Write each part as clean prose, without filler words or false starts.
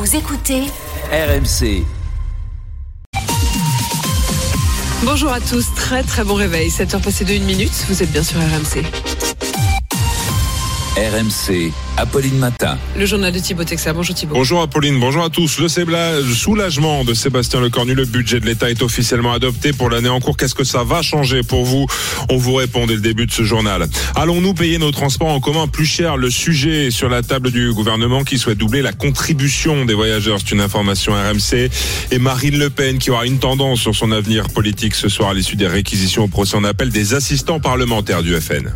Vous écoutez RMC. Bonjour à tous, très bon réveil, 7h passées de 1 minute, vous êtes bien sur RMC. RMC, Apolline Matin. Le journal de Thibaut Texer. Bonjour Thibaut. Bonjour Apolline, bonjour à tous. Le soulagement de Sébastien Lecornu, le budget de l'État est officiellement adopté pour l'année en cours. Qu'est-ce que ça va changer pour vous ? On vous répond dès le début de ce journal. Allons-nous payer nos transports en commun plus cher ? Le sujet est sur la table du gouvernement qui souhaite doubler la contribution des voyageurs. C'est une information RMC. Et Marine Le Pen qui aura une tendance sur son avenir politique ce soir à l'issue des réquisitions au procès en appel des assistants parlementaires du FN.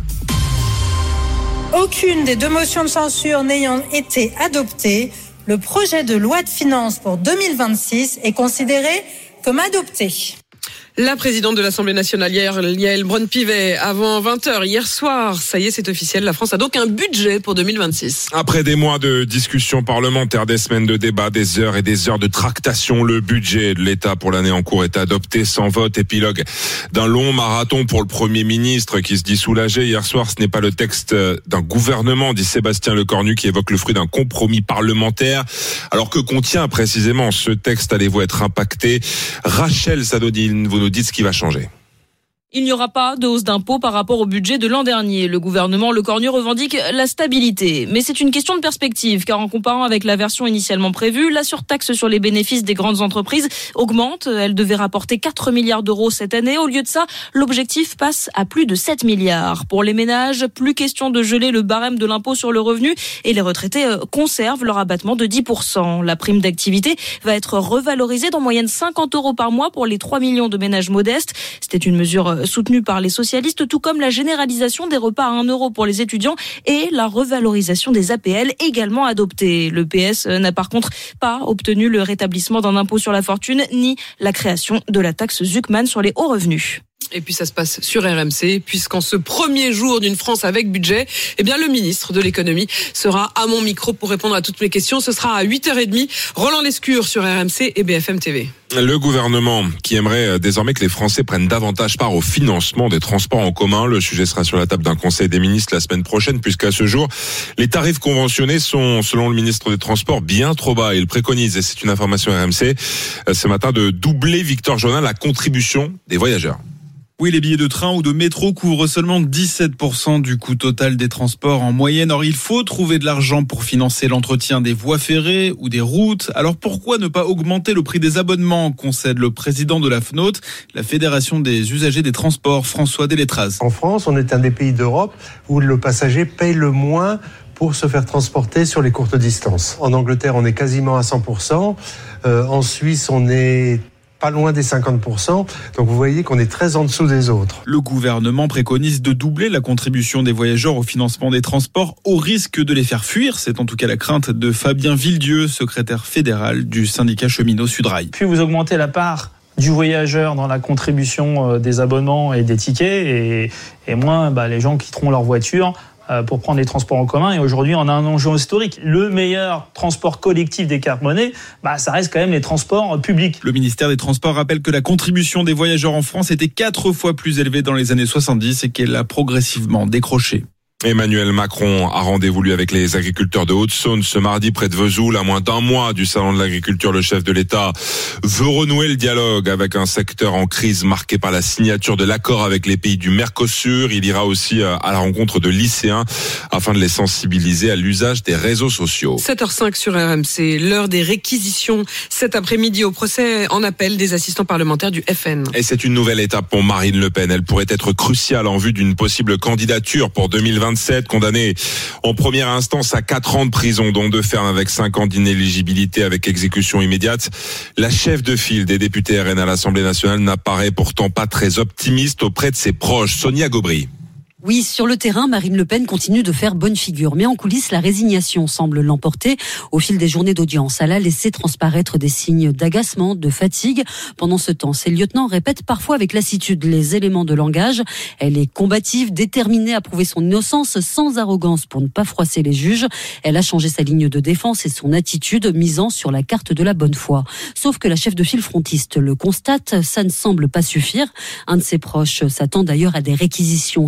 Aucune des deux motions de censure n'ayant été adoptée, le projet de loi de finances pour 2026 est considéré comme adopté. La présidente de l'Assemblée nationale, Yaël Braun-Pivet, avant 20h hier soir, ça y est, c'est officiel, la France a donc un budget pour 2026. Après des mois de discussions parlementaires, des semaines de débats, des heures et des heures de tractation, le budget de l'État pour l'année en cours est adopté sans vote. Épilogue d'un long marathon pour le Premier ministre qui se dit soulagé. Hier soir, ce n'est pas le texte d'un gouvernement, dit Sébastien Lecornu, qui évoque le fruit d'un compromis parlementaire. Alors que contient précisément ce texte ? Allez-vous être impacté ? Rachel Sadodine, vous nous dites ce qui va changer. Il n'y aura pas de hausse d'impôts par rapport au budget de l'an dernier. Le gouvernement Lecornu revendique la stabilité. Mais c'est une question de perspective, car en comparant avec la version initialement prévue, la surtaxe sur les bénéfices des grandes entreprises augmente. Elle devait rapporter 4 milliards d'euros cette année. Au lieu de ça, l'objectif passe à plus de 7 milliards. Pour les ménages, plus question de geler le barème de l'impôt sur le revenu et les retraités conservent leur abattement de 10%. La prime d'activité va être revalorisée d'en moyenne 50 euros par mois pour les 3 millions de ménages modestes. C'était une mesure soutenue par les socialistes, tout comme la généralisation des repas à 1 euro pour les étudiants et la revalorisation des APL également adoptée. Le PS n'a par contre pas obtenu le rétablissement d'un impôt sur la fortune ni la création de la taxe Zuckman sur les hauts revenus. Et puis ça se passe sur RMC, puisqu'en ce premier jour d'une France avec budget, eh bien le ministre de l'économie sera à mon micro pour répondre à toutes mes questions. Ce sera à 8h30. Roland Lescure sur RMC et BFM TV. Le gouvernement qui aimerait désormais que les Français prennent davantage part au financement des transports en commun. Le sujet sera sur la table d'un conseil des ministres la semaine prochaine, puisqu'à ce jour, les tarifs conventionnés sont, selon le ministre des Transports, bien trop bas. Il préconise, et c'est une information RMC, ce matin, de doubler, Victor Jonin, la contribution des voyageurs. Oui, les billets de train ou de métro couvrent seulement 17% du coût total des transports en moyenne. Or, il faut trouver de l'argent pour financer l'entretien des voies ferrées ou des routes. Alors, pourquoi ne pas augmenter le prix des abonnements, concède le président de la FNOT, la Fédération des usagers des transports, François Delétraz. En France, on est un des pays d'Europe où le passager paye le moins pour se faire transporter sur les courtes distances. En Angleterre, on est quasiment à 100%. En Suisse, on est pas loin des 50%, donc vous voyez qu'on est très en dessous des autres. Le gouvernement préconise de doubler la contribution des voyageurs au financement des transports au risque de les faire fuir. C'est en tout cas la crainte de Fabien Villedieu, secrétaire fédéral du syndicat cheminot Sudrail. Plus vous augmentez la part du voyageur dans la contribution des abonnements et des tickets, et moins les gens quitteront leur voiture pour prendre les transports en commun. Et aujourd'hui, on a un enjeu historique. Le meilleur transport collectif décarboné, ça reste quand même les transports publics. Le ministère des Transports rappelle que la contribution des voyageurs en France était 4 fois plus élevée dans les années 70 et qu'elle a progressivement décroché. Emmanuel Macron a rendez-vous lui avec les agriculteurs de Haute-Saône ce mardi près de Vesoul, à moins d'un mois du salon de l'agriculture. Le chef de l'État veut renouer le dialogue avec un secteur en crise marqué par la signature de l'accord avec les pays du Mercosur. Il ira aussi à la rencontre de lycéens afin de les sensibiliser à l'usage des réseaux sociaux. 7h05 sur RMC, l'heure des réquisitions cet après-midi au procès en appel des assistants parlementaires du FN. Et c'est une nouvelle étape pour Marine Le Pen. Elle pourrait être cruciale en vue d'une possible candidature pour 2027. Condamnée en première instance à 4 ans de prison, dont 2 fermes avec 5 ans d'inéligibilité avec exécution immédiate. La chef de file des députés RN à l'Assemblée nationale n'apparaît pourtant pas très optimiste auprès de ses proches. Sonia Gobry. Oui, sur le terrain, Marine Le Pen continue de faire bonne figure. Mais en coulisses, la résignation semble l'emporter. Au fil des journées d'audience, elle a laissé transparaître des signes d'agacement, de fatigue. Pendant ce temps, ses lieutenants répètent parfois avec lassitude les éléments de langage. Elle est combative, déterminée à prouver son innocence sans arrogance pour ne pas froisser les juges. Elle a changé sa ligne de défense et son attitude, misant sur la carte de la bonne foi. Sauf que la chef de file frontiste le constate, ça ne semble pas suffire. Un de ses proches s'attend d'ailleurs à des réquisitions sévères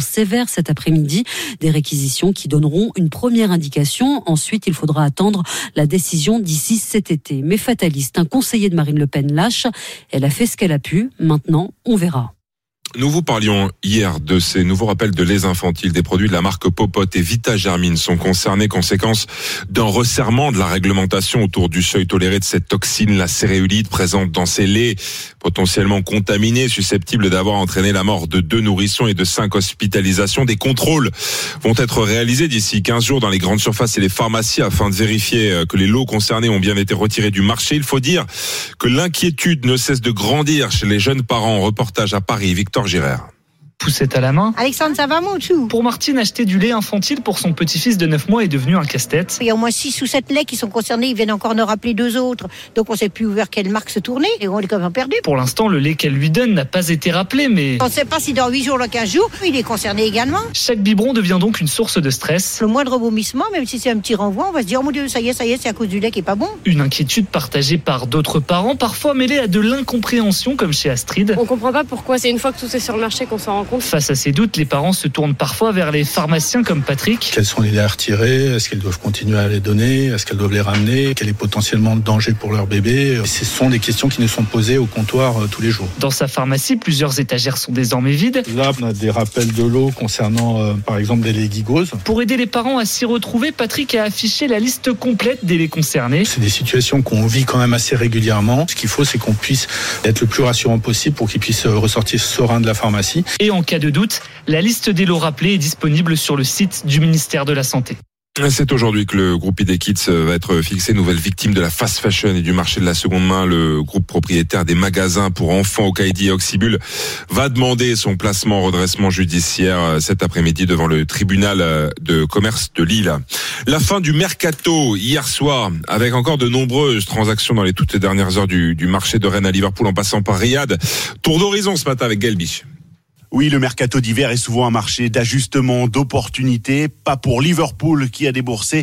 faire cet après-midi. Des réquisitions qui donneront une première indication. Ensuite, il faudra attendre la décision d'ici cet été. Mais fataliste, un conseiller de Marine Le Pen lâche. Elle a fait ce qu'elle a pu. Maintenant, on verra. Nous vous parlions hier de ces nouveaux rappels de lait infantile. Des produits de la marque Popote et Vita Germine sont concernés, conséquence d'un resserrement de la réglementation autour du seuil toléré de cette toxine, la céréolite, présente dans ces laits potentiellement contaminés, susceptibles d'avoir entraîné la mort de 2 nourrissons et de 5 hospitalisations. Des contrôles vont être réalisés d'ici 15 jours dans les grandes surfaces et les pharmacies afin de vérifier que les lots concernés ont bien été retirés du marché. Il faut dire que l'inquiétude ne cesse de grandir chez les jeunes parents. Reportage à Paris, Victor Girard. Poussette à la main. Alexandre, ça va mon chou? Pour Martine, acheter du lait infantile pour son petit-fils de 9 mois est devenu un casse-tête. Il y a au moins 6 ou 7 laits qui sont concernés, ils viennent encore nous rappeler 2 autres. Donc on ne sait plus vers quelle marque se tourner et on est quand même perdu. Pour l'instant, le lait qu'elle lui donne n'a pas été rappelé, mais... On ne sait pas si dans 8 jours, dans 15 jours, il est concerné également. Chaque biberon devient donc une source de stress. Le moindre vomissement, même si c'est un petit renvoi, on va se dire, oh mon Dieu, ça y est, c'est à cause du lait qui est pas bon. Une inquiétude partagée par d'autres parents, parfois mêlée à de l'incompréhension, comme chez Astrid. On comprend pas pourquoi c'est une fois que tout est sur le marché qu'on s'en rend compte. Face à ces doutes, les parents se tournent parfois vers les pharmaciens comme Patrick. Quels sont les laits à retirer? Est-ce qu'ils doivent continuer à les donner? Est-ce qu'elles doivent les ramener? Quel est potentiellement le danger pour leur bébé? Ce sont des questions qui nous sont posées au comptoir tous les jours. Dans sa pharmacie, plusieurs étagères sont désormais vides. Là, on a des rappels de l'eau concernant, par exemple, des laits Guigose. Pour aider les parents à s'y retrouver, Patrick a affiché la liste complète des laits concernés. C'est des situations qu'on vit quand même assez régulièrement. Ce qu'il faut, c'est qu'on puisse être le plus rassurant possible pour qu'ils puissent ressortir sereins de la pharmacie. Et en cas de doute, la liste des lots rappelés est disponible sur le site du ministère de la Santé. C'est aujourd'hui que le groupe ID Kids va être fixé nouvelle victime de la fast fashion et du marché de la seconde main. Le groupe propriétaire des magasins pour enfants Okaïdi et Oxybul va demander son placement en redressement judiciaire cet après-midi devant le tribunal de commerce de Lille. La fin du mercato hier soir avec encore de nombreuses transactions dans les toutes dernières heures du marché de Rennes à Liverpool en passant par Riyad. Tour d'horizon ce matin avec Gaël Biche. Oui, le mercato d'hiver est souvent un marché d'ajustement, d'opportunités. Pas pour Liverpool qui a déboursé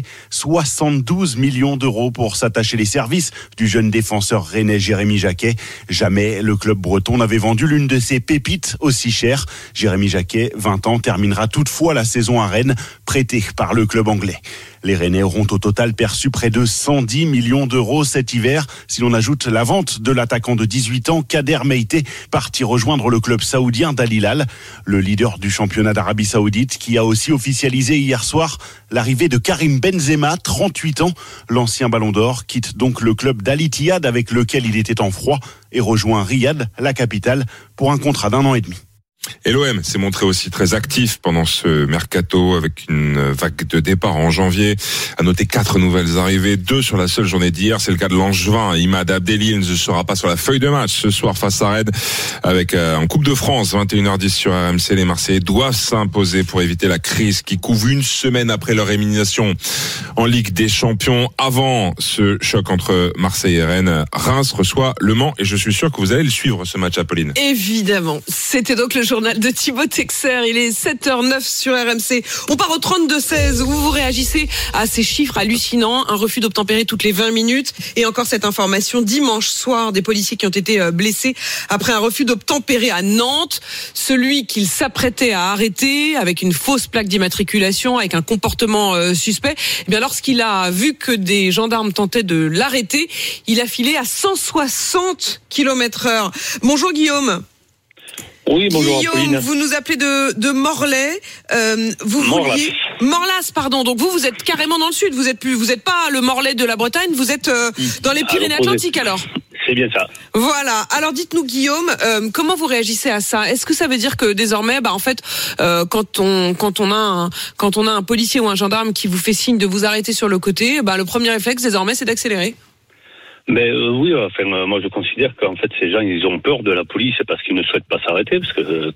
72 millions d'euros pour s'attacher les services du jeune défenseur rennais Jérémy Jacquet. Jamais le club breton n'avait vendu l'une de ses pépites aussi chère. Jérémy Jacquet, 20 ans, terminera toutefois la saison à Rennes, prêté par le club anglais. Les Rennais auront au total perçu près de 110 millions d'euros cet hiver. Si l'on ajoute la vente de l'attaquant de 18 ans, Kader Meïté, parti rejoindre le club saoudien d'Al Hilal, le leader du championnat d'Arabie Saoudite, qui a aussi officialisé hier soir l'arrivée de Karim Benzema, 38 ans. L'ancien Ballon d'Or quitte donc le club d'Al Ittihad avec lequel il était en froid et rejoint Riyad, la capitale, pour un contrat d'1 an et demi. Et l'OM s'est montré aussi très actif pendant ce mercato avec une vague de départ en janvier. À noter 4 nouvelles arrivées, 2 sur la seule journée d'hier. C'est le cas de l'Angevin. Imad Abdelil ne sera pas sur la feuille de match ce soir face à Rennes avec en Coupe de France, 21h10 sur RMC. Les Marseillais doivent s'imposer pour éviter la crise qui couve une semaine après leur élimination en Ligue des Champions. Avant ce choc entre Marseille et Rennes, Reims reçoit Le Mans et je suis sûr que vous allez le suivre ce match, Apolline. Évidemment. C'était donc le journal de Thibaut Texer. Il est 7h09 sur RMC. On part au 32-16 où vous réagissez à ces chiffres hallucinants. Un refus d'obtempérer toutes les 20 minutes. Et encore cette information dimanche soir, des policiers qui ont été blessés après un refus d'obtempérer à Nantes. Celui qu'ils s'apprêtaient à arrêter avec une fausse plaque d'immatriculation, avec un comportement suspect. Eh bien, lorsqu'il a vu que des gendarmes tentaient de l'arrêter, il a filé à 160 km/h. Bonjour Guillaume. Oui, bonjour Guillaume, Apolline. vous nous appelez de Morlaix. Morlas, pardon. Donc vous êtes carrément dans le sud. Vous êtes pas le Morlaix de la Bretagne. Vous êtes dans les Pyrénées-Atlantiques alors. C'est bien ça. Voilà. Alors dites-nous Guillaume, comment vous réagissez à ça? Est-ce que ça veut dire que désormais, en fait, quand on a un policier ou un gendarme qui vous fait signe de vous arrêter sur le côté, le premier réflexe désormais c'est d'accélérer? Mais oui, moi je considère qu'en fait ces gens ils ont peur de la police parce qu'ils ne souhaitent pas s'arrêter parce que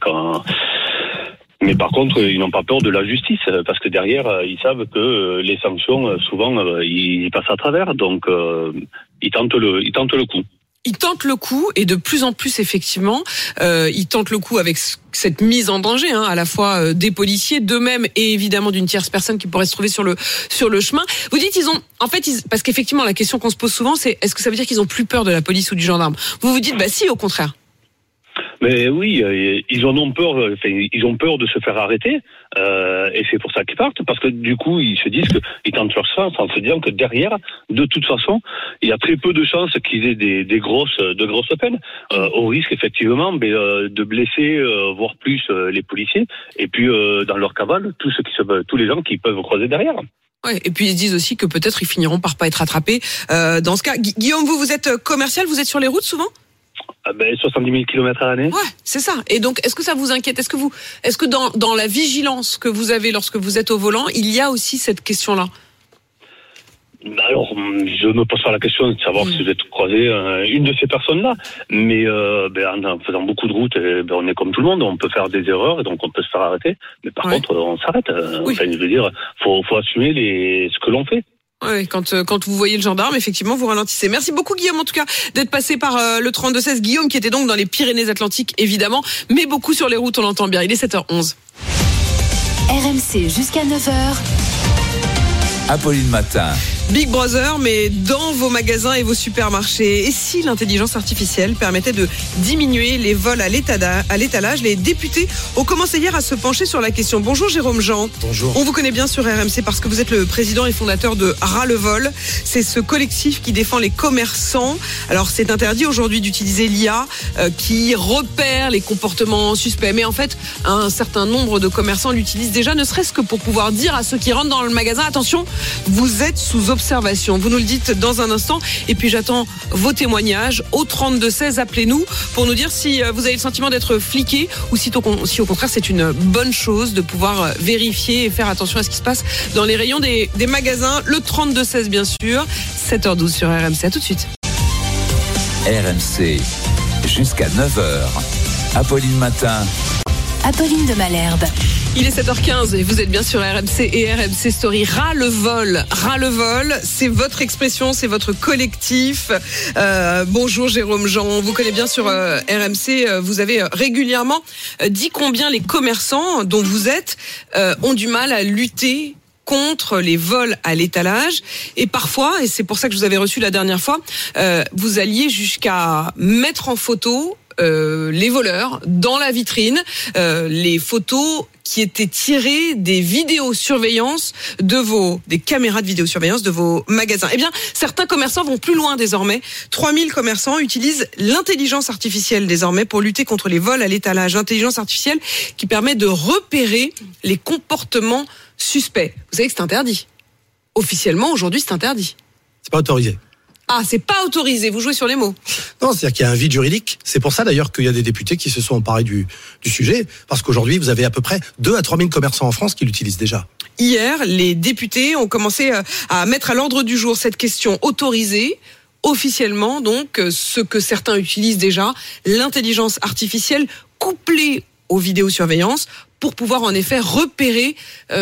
mais par contre ils n'ont pas peur de la justice parce que derrière ils savent que les sanctions souvent ils passent à travers donc ils tentent le coup. Ils tentent le coup et de plus en plus effectivement, ils tentent le coup avec cette mise en danger, à la fois des policiers, d'eux-mêmes et évidemment d'une tierce personne qui pourrait se trouver sur le chemin. Vous dites parce qu'effectivement la question qu'on se pose souvent c'est est-ce que ça veut dire qu'ils ont plus peur de la police ou du gendarme? Vous vous dites si au contraire. Mais oui, ils en ont peur. Ils ont peur de se faire arrêter, et c'est pour ça qu'ils partent, parce que du coup, ils se disent qu'ils tentent leur chance en se disant que derrière, de toute façon, il y a très peu de chances qu'ils aient de grosses peines, au risque effectivement de blesser, voire plus les policiers, et puis dans leur cavale, tous les gens qui peuvent croiser derrière. Ouais, et puis ils disent aussi que peut-être ils finiront par pas être attrapés. Dans ce cas, Guillaume, vous êtes commercial, vous êtes sur les routes souvent ? 70 000 km à l'année. Ouais, c'est ça. Et donc, est-ce que ça vous inquiète ? Est-ce que dans la vigilance que vous avez lorsque vous êtes au volant, il y a aussi cette question-là ? Alors, je me pose pas la question de savoir si vous êtes croisé une de ces personnes-là, mais en faisant beaucoup de routes, on est comme tout le monde, on peut faire des erreurs et donc on peut se faire arrêter. Mais par contre, on s'arrête. Oui. Enfin, je veux dire, faut assumer ce que l'on fait. Ouais, quand vous voyez le gendarme, effectivement, vous ralentissez. Merci beaucoup, Guillaume, en tout cas, d'être passé par le 32-16. Guillaume, qui était donc dans les Pyrénées-Atlantiques, évidemment, mais beaucoup sur les routes, on l'entend bien. Il est 7h11. RMC jusqu'à 9h. Apolline Matin. Big Brother, mais dans vos magasins et vos supermarchés. Et si l'intelligence artificielle permettait de diminuer les vols à l'étalage ? Les députés ont commencé hier à se pencher sur la question. Bonjour Jérôme Jean. Bonjour. On vous connaît bien sur RMC parce que vous êtes le président et fondateur de Ras le vol. C'est ce collectif qui défend les commerçants. Alors c'est interdit aujourd'hui d'utiliser l'IA qui repère les comportements suspects. Mais en fait, un certain nombre de commerçants l'utilisent déjà, ne serait-ce que pour pouvoir dire à ceux qui rentrent dans le magasin, attention, vous êtes sous observation. Vous nous le dites dans un instant. Et puis j'attends vos témoignages au 32-16. Appelez-nous pour nous dire si vous avez le sentiment d'être fliqué ou si au contraire c'est une bonne chose de pouvoir vérifier et faire attention à ce qui se passe dans les rayons des magasins. Le 32-16 bien sûr. 7h12 sur RMC. À tout de suite. RMC jusqu'à 9h. Apolline Matin. Apolline de Malherbe. Il est 7h15 et vous êtes bien sur RMC et RMC Story. Ras le vol, c'est votre expression, c'est votre collectif. Bonjour Jérôme Jean, on vous connaît bien sur RMC. Vous avez régulièrement dit combien les commerçants dont vous êtes ont du mal à lutter contre les vols à l'étalage. Et parfois, et c'est pour ça que je vous avais reçu la dernière fois, vous alliez jusqu'à mettre en photo les voleurs dans la vitrine, les photos qui étaient tirées des vidéosurveillances des caméras de vidéosurveillance de vos magasins. Eh bien, certains commerçants vont plus loin désormais. 3000 commerçants utilisent l'intelligence artificielle désormais pour lutter contre les vols à l'étalage. Intelligence artificielle qui permet de repérer les comportements suspects. Vous savez que c'est interdit. Officiellement, aujourd'hui, c'est interdit. C'est pas autorisé. Ah, c'est pas autorisé, vous jouez sur les mots. Non, c'est-à-dire qu'il y a un vide juridique. C'est pour ça d'ailleurs qu'il y a des députés qui se sont emparés du sujet, parce qu'aujourd'hui, vous avez à peu près 2 à 3 000 commerçants en France qui l'utilisent déjà. Hier, les députés ont commencé à mettre à l'ordre du jour cette question autorisée, officiellement, donc, ce que certains utilisent déjà, l'intelligence artificielle couplée aux vidéosurveillances, pour pouvoir en effet repérer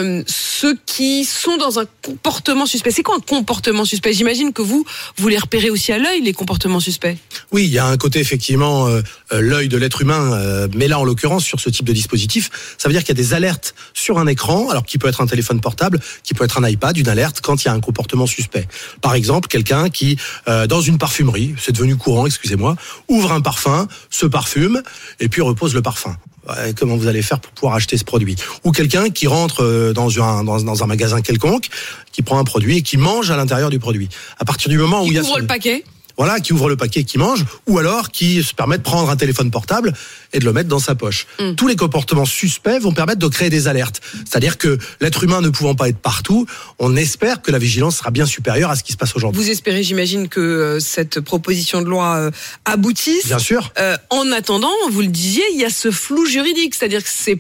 ceux qui sont dans un comportement suspect. C'est quoi un comportement suspect ? J'imagine que vous les repérez aussi à l'œil, les comportements suspects. Oui, il y a un côté effectivement l'œil de l'être humain, mais là en l'occurrence sur ce type de dispositif, ça veut dire qu'il y a des alertes sur un écran, alors qui peut être un téléphone portable, qui peut être un iPad, une alerte quand il y a un comportement suspect. Par exemple, quelqu'un qui dans une parfumerie, c'est devenu courant, excusez-moi, ouvre un parfum, se parfume et puis repose le parfum. Comment vous allez faire pour pouvoir acheter ce produit ? Ou quelqu'un qui rentre dans un magasin quelconque, qui prend un produit et qui mange à l'intérieur du produit. À partir du moment où il y a ouvre le paquet. Voilà, qui ouvre le paquet, qui mange, ou alors qui se permet de prendre un téléphone portable et de le mettre dans sa poche. Tous les comportements suspects vont permettre de créer des alertes. C'est-à-dire que l'être humain ne pouvant pas être partout, on espère que la vigilance sera bien supérieure à ce qui se passe aujourd'hui. Vous espérez, j'imagine, que cette proposition de loi aboutisse. Bien sûr. En attendant, vous le disiez, il y a ce flou juridique, c'est-à-dire que c'est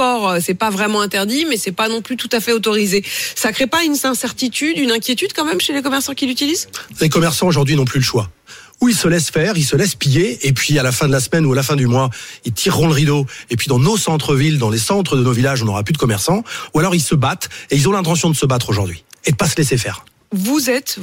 pas vraiment interdit, mais c'est pas non plus tout à fait autorisé. Ça crée pas une incertitude, une inquiétude quand même chez les commerçants qui l'utilisent ? Les commerçants aujourd'hui n'ont plus le choix. Ou ils se laissent faire, ils se laissent piller, et puis à la fin de la semaine ou à la fin du mois, ils tireront le rideau, et puis dans nos centres-villes, dans les centres de nos villages, on n'aura plus de commerçants, ou alors ils se battent, et ils ont l'intention de se battre aujourd'hui, et de pas se laisser faire. Vous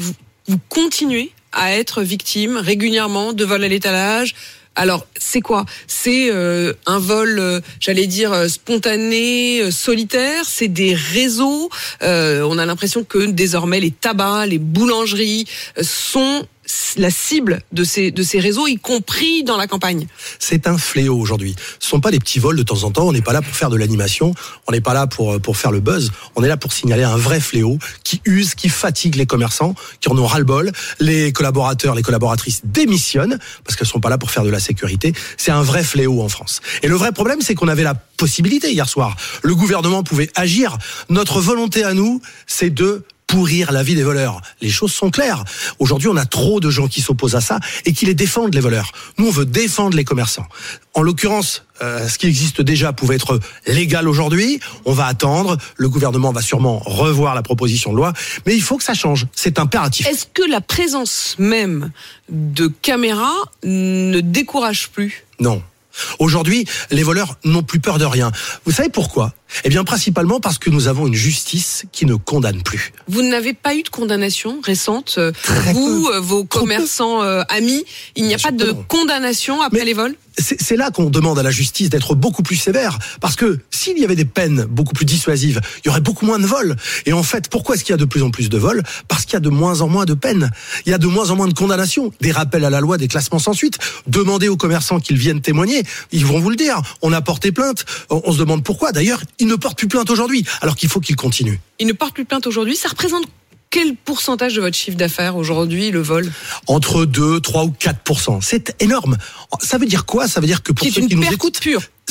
continuez à être victime régulièrement de vols à l'étalage. Alors, c'est quoi ? C'est un vol, j'allais dire, spontané, solitaire. C'est des réseaux. On a l'impression que désormais, les tabacs, les boulangeries sont la cible de ces réseaux, y compris dans la campagne. C'est un fléau aujourd'hui. Ce sont pas des petits vols de temps en temps. On n'est pas là pour faire de l'animation. On n'est pas là pour faire le buzz. On est là pour signaler un vrai fléau qui use, qui fatigue les commerçants, qui en ont ras-le-bol. Les collaborateurs, les collaboratrices démissionnent parce qu'elles sont pas là pour faire de la sécurité. C'est un vrai fléau en France. Et le vrai problème, c'est qu'on avait la possibilité hier soir. Le gouvernement pouvait agir. Notre volonté à nous, c'est de pourrir la vie des voleurs. Les choses sont claires. Aujourd'hui, on a trop de gens qui s'opposent à ça et qui les défendent, les voleurs. Nous, on veut défendre les commerçants. En l'occurrence, ce qui existe déjà pouvait être légal aujourd'hui. On va attendre. Le gouvernement va sûrement revoir la proposition de loi. Mais il faut que ça change. C'est impératif. Est-ce que la présence même de caméras ne décourage plus ? Non. Aujourd'hui, les voleurs n'ont plus peur de rien. Vous savez pourquoi ? Eh bien, principalement parce que nous avons une justice qui ne condamne plus. Vous n'avez pas eu de condamnation récente ? Vous, vos commerçants amis, il n'y a pas de condamnation après les vols ? C'est là qu'on demande à la justice d'être beaucoup plus sévère. Parce que s'il y avait des peines beaucoup plus dissuasives, il y aurait beaucoup moins de vols. Et en fait, pourquoi est-ce qu'il y a de plus en plus de vols ? Parce qu'il y a de moins en moins de peines. Il y a de moins en moins de condamnations. Des rappels à la loi, des classements sans suite. Demandez aux commerçants qu'ils viennent témoigner. Ils vont vous le dire. On a porté plainte. On se demande pourquoi. D'ailleurs, ils ne portent plus plainte aujourd'hui, alors qu'il faut qu'ils continuent. Ils ne portent plus plainte aujourd'hui. Ça représente quel pourcentage de votre chiffre d'affaires aujourd'hui, le vol ? Entre 2, 3 ou 4%. C'est énorme. Ça veut dire quoi ? Ça veut dire que pour ceux qui nous écoutent,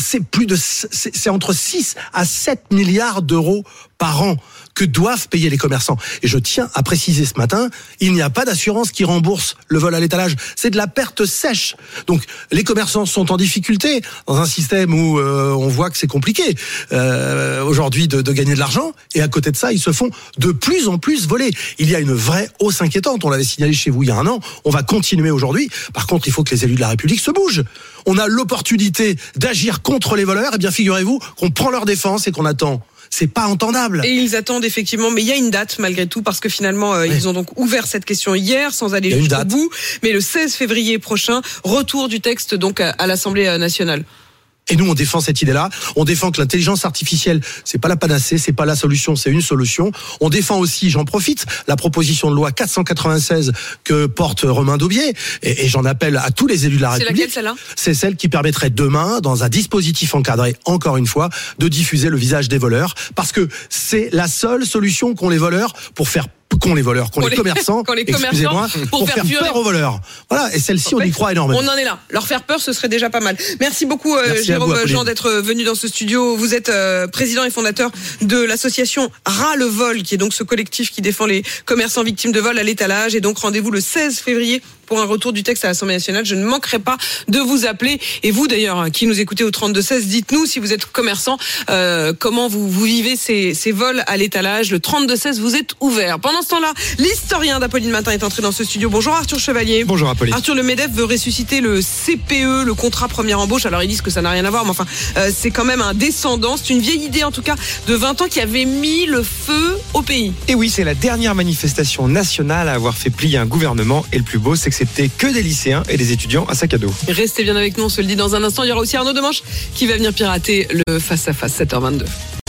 c'est entre 6 à 7 milliards d'euros par an que doivent payer les commerçants. Et je tiens à préciser ce matin, il n'y a pas d'assurance qui rembourse le vol à l'étalage. C'est de la perte sèche. Donc, les commerçants sont en difficulté dans un système où on voit que c'est compliqué aujourd'hui de gagner de l'argent. Et à côté de ça, ils se font de plus en plus voler. Il y a une vraie hausse inquiétante. On l'avait signalé chez vous il y a un an. On va continuer aujourd'hui. Par contre, il faut que les élus de la République se bougent. On a l'opportunité d'agir contre les voleurs. Eh bien, figurez-vous qu'on prend leur défense et qu'on attend. C'est pas entendable. Et ils attendent effectivement, mais il y a une date malgré tout, parce que finalement, ils ont donc ouvert cette question hier, sans aller jusqu'au bout. Mais le 16 février prochain, retour du texte donc à l'Assemblée nationale. Et nous, on défend cette idée-là. On défend que l'intelligence artificielle, c'est pas la panacée, c'est pas la solution, c'est une solution. On défend aussi, j'en profite, la proposition de loi 496 que porte Romain Daubié. Et j'en appelle à tous les élus de la République. C'est laquelle, celle-là ? C'est celle qui permettrait demain, dans un dispositif encadré, encore une fois, de diffuser le visage des voleurs. Parce que c'est la seule solution qu'ont les voleurs pour faire qu'ont les commerçants, excusez-moi, pour faire peur aux voleurs. Voilà, et celle-ci, on y croit énormément. On en est là. Leur faire peur, ce serait déjà pas mal. Merci beaucoup, Jérôme Jean, d'être venu dans ce studio. Vous êtes président et fondateur de l'association Ras le vol, qui est donc ce collectif qui défend les commerçants victimes de vol à l'étalage. Et donc, rendez-vous le 16 février pour un retour du texte à l'Assemblée nationale. Je ne manquerai pas de vous appeler. Et vous, d'ailleurs, qui nous écoutez au 32-16, dites-nous, si vous êtes commerçant, comment vous vivez ces vols à l'étalage. Le 32-16, vous êtes ouvert. Pendant ce temps-là, l'historien d'Apolline Matin est entré dans ce studio. Bonjour Arthur Chevalier. Bonjour Apolline. Arthur, le MEDEF veut ressusciter le CPE, le contrat première embauche. Alors ils disent que ça n'a rien à voir, mais enfin, c'est quand même un descendant. C'est une vieille idée, en tout cas, de 20 ans qui avait mis le feu au pays. Et oui, c'est la dernière manifestation nationale à avoir fait plier un gouvernement. Et le plus beau, c'est que c'était que des lycéens et des étudiants à sac à dos. Restez bien avec nous, on se le dit dans un instant. Il y aura aussi Arnaud Demanche qui va venir pirater le face-à-face, 7h22.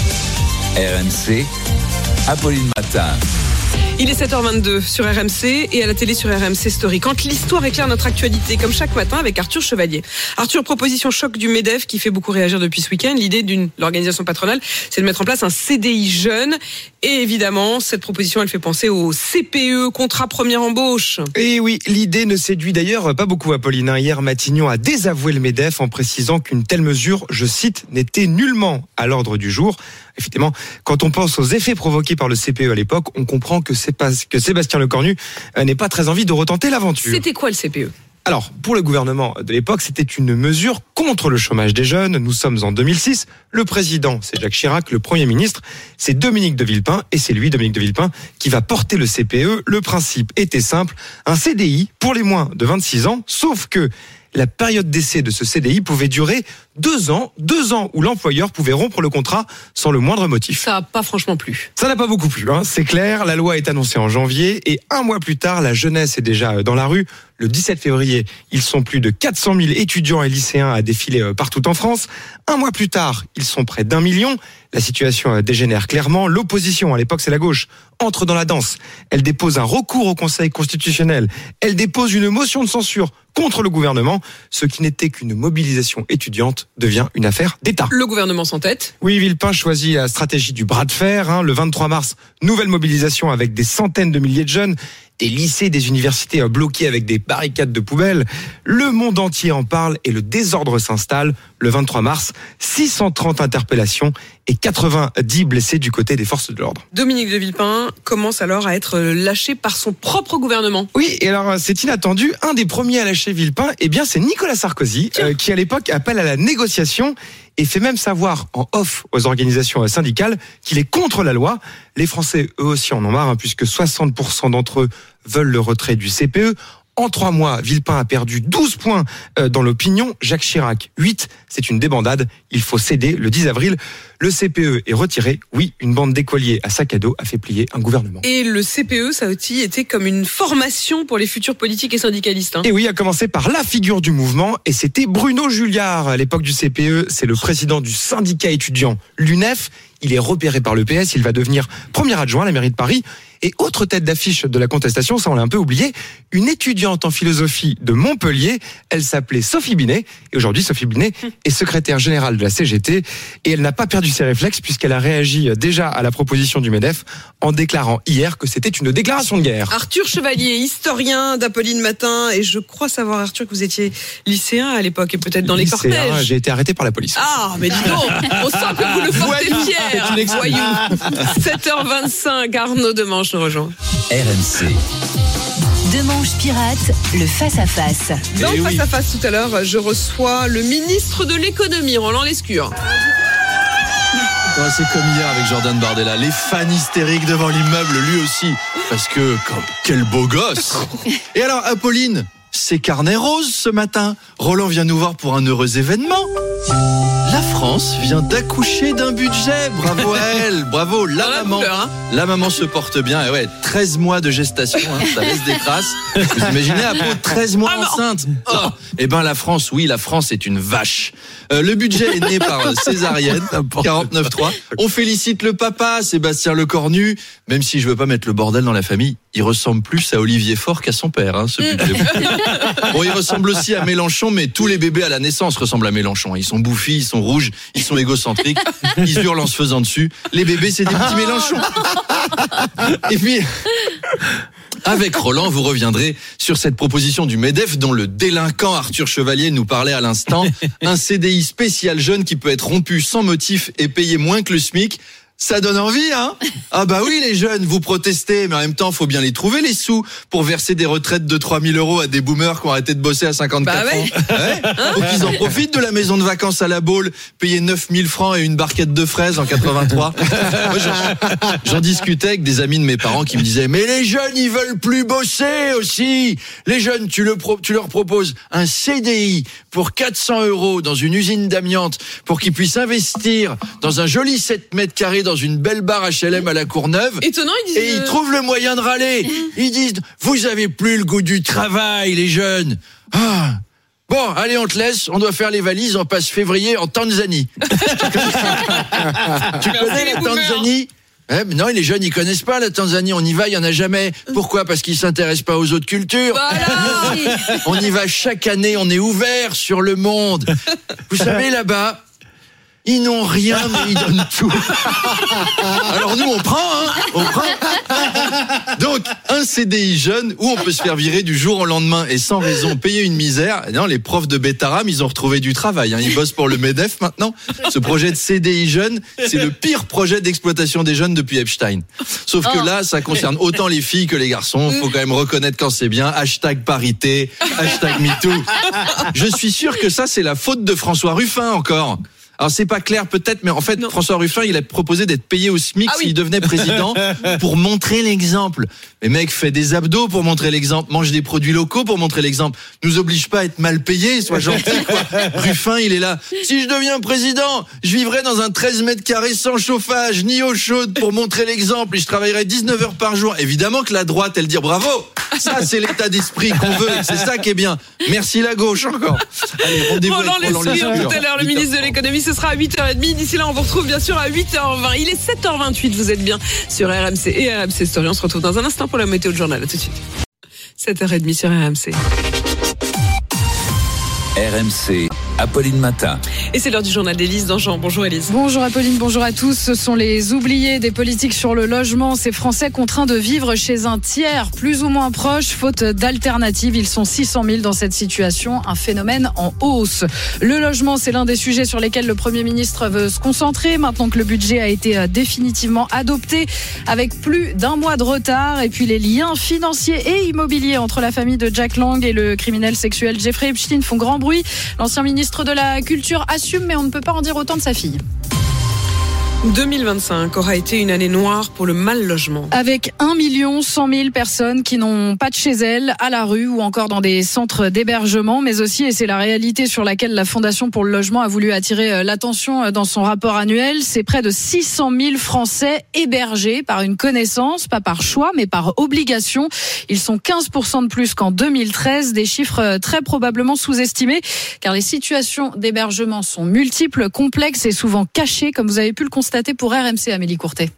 RMC, Apolline Matin. Il est 7h22 sur RMC et à la télé sur RMC Story. Quand l'histoire éclaire notre actualité, comme chaque matin avec Arthur Chevalier. Arthur, proposition choc du MEDEF qui fait beaucoup réagir depuis ce week-end. L'idée de l'organisation patronale, c'est de mettre en place un CDI jeune. Et évidemment, cette proposition, elle fait penser au CPE, contrat première embauche. Et oui, l'idée ne séduit d'ailleurs pas beaucoup Apolline. Hier, Matignon a désavoué le MEDEF en précisant qu'une telle mesure, je cite, n'était nullement à l'ordre du jour. Effectivement, quand on pense aux effets provoqués par le CPE à l'époque, on comprend que Sébastien Lecornu n'ait pas très envie de retenter l'aventure. C'était quoi le CPE ? Alors, pour le gouvernement de l'époque, c'était une mesure contre le chômage des jeunes. Nous sommes en 2006. Le président, c'est Jacques Chirac. Le Premier ministre, c'est Dominique de Villepin. Et c'est lui, Dominique de Villepin, qui va porter le CPE. Le principe était simple. Un CDI pour les moins de 26 ans, sauf que la période d'essai de ce CDI pouvait durer 2 ans. 2 ans où l'employeur pouvait rompre le contrat sans le moindre motif. Ça n'a pas franchement plu. Ça n'a pas beaucoup plu, c'est clair. La loi est annoncée en janvier et 1 mois plus tard, la jeunesse est déjà dans la rue. Le 17 février, ils sont plus de 400 000 étudiants et lycéens à défiler partout en France. 1 mois plus tard, ils sont près d'1 million. La situation dégénère clairement. L'opposition, à l'époque c'est la gauche, entre dans la danse. Elle dépose un recours au Conseil constitutionnel. Elle dépose une motion de censure contre le gouvernement. Ce qui n'était qu'une mobilisation étudiante devient une affaire d'État. Le gouvernement s'entête. Oui, Villepin choisit la stratégie du bras de fer. Le 23 mars, nouvelle mobilisation avec des centaines de milliers de jeunes. Des lycées, des universités bloqués avec des barricades de poubelles. Le monde entier en parle et le désordre s'installe. Le 23 mars, 630 interpellations et 90 blessés du côté des forces de l'ordre. Dominique de Villepin commence alors à être lâché par son propre gouvernement. Oui, et alors c'est inattendu. Un des premiers à lâcher Villepin, c'est Nicolas Sarkozy, qui à l'époque appelle à la négociation et fait même savoir en off aux organisations syndicales qu'il est contre la loi. Les Français, eux aussi, en ont marre, puisque 60% d'entre eux veulent le retrait du CPE. En 3 mois, Villepin a perdu 12 points dans l'opinion. Jacques Chirac, 8. C'est une débandade. Il faut céder. Le 10 avril, le CPE est retiré. Oui, une bande d'écoliers à sac à dos a fait plier un gouvernement. Et le CPE, ça a aussi été comme une formation pour les futurs politiques et syndicalistes. Et oui, a commencé par la figure du mouvement. Et c'était Bruno Julliard. À l'époque du CPE, c'est le président du syndicat étudiant, l'UNEF. Il est repéré par le PS. Il va devenir premier adjoint à la mairie de Paris. Et autre tête d'affiche de la contestation, ça on l'a un peu oublié, une étudiante en philosophie de Montpellier, elle s'appelait Sophie Binet, et aujourd'hui Sophie Binet est secrétaire générale de la CGT, et elle n'a pas perdu ses réflexes puisqu'elle a réagi déjà à la proposition du MEDEF en déclarant hier que c'était une déclaration de guerre. Arthur Chevalier, historien d'Apolline Matin, et je crois savoir Arthur que vous étiez lycéen à l'époque et peut-être dans les cortèges. J'ai été arrêté par la police. Ah, mais dis donc, on sent que vous le portez fier. Voyou. 7h25, Arnaud Demanche nous rejoint. RMC. Demanche pirate, le face-à-face. Dans le face-à-face tout à l'heure, je reçois le ministre de l'économie, Roland Lescure. C'est comme hier avec Jordan Bardella, les fans hystériques devant l'immeuble, lui aussi, parce que quel beau gosse. Et alors Apolline, c'est carnet rose ce matin. Roland vient nous voir pour un heureux événement. La France vient d'accoucher d'un budget. Bravo à elle, bravo. La maman se porte bien. Et 13 mois de gestation, ça laisse des traces. Vous imaginez à peau 13 mois enceinte. Eh ben la France est une vache. Le budget est né par césarienne, 49.3. On félicite le papa, Sébastien Lecornu. Même si je veux pas mettre le bordel dans la famille, il ressemble plus à Olivier Faure qu'à son père, ce budget. Bon, il ressemble aussi à Mélenchon, mais tous les bébés à la naissance ressemblent à Mélenchon. Ils sont bouffis, ils sont rouges, ils sont égocentriques, ils hurlent en se faisant dessus. Les bébés, c'est des petits Mélenchons. Et puis, avec Roland, vous reviendrez sur cette proposition du MEDEF dont le délinquant Arthur Chevalier nous parlait à l'instant. Un CDI spécial jeune qui peut être rompu sans motif et payé moins que le SMIC. Ça donne envie, hein? Ah bah oui, les jeunes, vous protestez, mais en même temps, faut bien les trouver, les sous, pour verser des retraites de 3 000 € à des boomers qui ont arrêté de bosser à 54 ans. Faut qu'ils en profitent de la maison de vacances à la Baule, payer 9 000 francs et une barquette de fraises en 83. Moi, j'en discutais avec des amis de mes parents qui me disaient, mais les jeunes, ils veulent plus bosser aussi. Les jeunes, tu leur proposes un CDI pour 400 € dans une usine d'amiante pour qu'ils puissent investir dans un joli 7 mètres carrés dans une belle barre HLM à la Courneuve. Étonnant, ils disent... Et ils trouvent le moyen de râler. Ils disent, vous avez plus le goût du travail, les jeunes. Bon, allez, on te laisse. On doit faire les valises. On passe février en Tanzanie. Tu connais la Tanzanie? Mais non, les jeunes, ils connaissent pas la Tanzanie. On y va, il y en a jamais. Pourquoi? Parce qu'ils s'intéressent pas aux autres cultures. Voilà. On y va chaque année. On est ouvert sur le monde. Vous savez, là-bas, ils n'ont rien, mais ils donnent tout. Alors nous, on prend. Donc, un CDI jeune où on peut se faire virer du jour au lendemain et sans raison payer une misère. Non, les profs de Betaram, ils ont retrouvé du travail. Ils bossent pour le MEDEF maintenant. Ce projet de CDI jeune, c'est le pire projet d'exploitation des jeunes depuis Epstein. Sauf que là, ça concerne autant les filles que les garçons. Faut quand même reconnaître quand c'est bien. #parité, #MeToo. Je suis sûr que ça, c'est la faute de François Ruffin encore. Alors c'est pas clair peut-être, mais en fait François Ruffin il a proposé d'être payé au SMIC s'il devenait président pour montrer l'exemple. Mais mec, fait des abdos pour montrer l'exemple, mange des produits locaux pour montrer l'exemple. Nous oblige pas à être mal payé, sois gentil quoi. Ruffin il est là. Si je deviens président, je vivrai dans un 13 mètres carrés sans chauffage ni eau chaude pour montrer l'exemple et je travaillerai 19 heures par jour. Évidemment que la droite elle dit bravo. Ça, c'est l'état d'esprit qu'on veut. C'est ça qui est bien. Merci la gauche encore. Allez, rendez-vous Roland avec Roland Lescure, Lescure. tout à l'heure, le ministre de l'économie, ce sera à 8h30. D'ici là, on vous retrouve bien sûr à 8h20. Il est 7h28, vous êtes bien sur RMC et RMC Story. On se retrouve dans un instant pour la météo de journal. À tout de suite. 7h30 sur RMC. RMC, Apolline Matin. Et c'est l'heure du journal d'Élise Dangean. Bonjour Élise. Bonjour Apolline, bonjour à tous. Ce sont les oubliés des politiques sur le logement. Ces Français contraints de vivre chez un tiers plus ou moins proche, faute d'alternatives. Ils sont 600 000 dans cette situation, un phénomène en hausse. Le logement, c'est l'un des sujets sur lesquels le Premier ministre veut se concentrer. Maintenant que le budget a été définitivement adopté, avec plus d'un mois de retard. Et puis les liens financiers et immobiliers entre la famille de Jack Lang et le criminel sexuel Jeffrey Epstein font grand bruit. L'ancien ministre de la Culture assume, mais on ne peut pas en dire autant de sa fille. 2025 aura été une année noire pour le mal logement. Avec 1 100 000 personnes qui n'ont pas de chez elles, à la rue ou encore dans des centres d'hébergement, mais aussi, et c'est la réalité sur laquelle la Fondation pour le logement a voulu attirer l'attention dans son rapport annuel, c'est près de 600 000 Français hébergés par une connaissance, pas par choix, mais par obligation. Ils sont 15% de plus qu'en 2013, des chiffres très probablement sous-estimés, car les situations d'hébergement sont multiples, complexes et souvent cachées, comme vous avez pu le constater pour RMC, Amélie Courtet.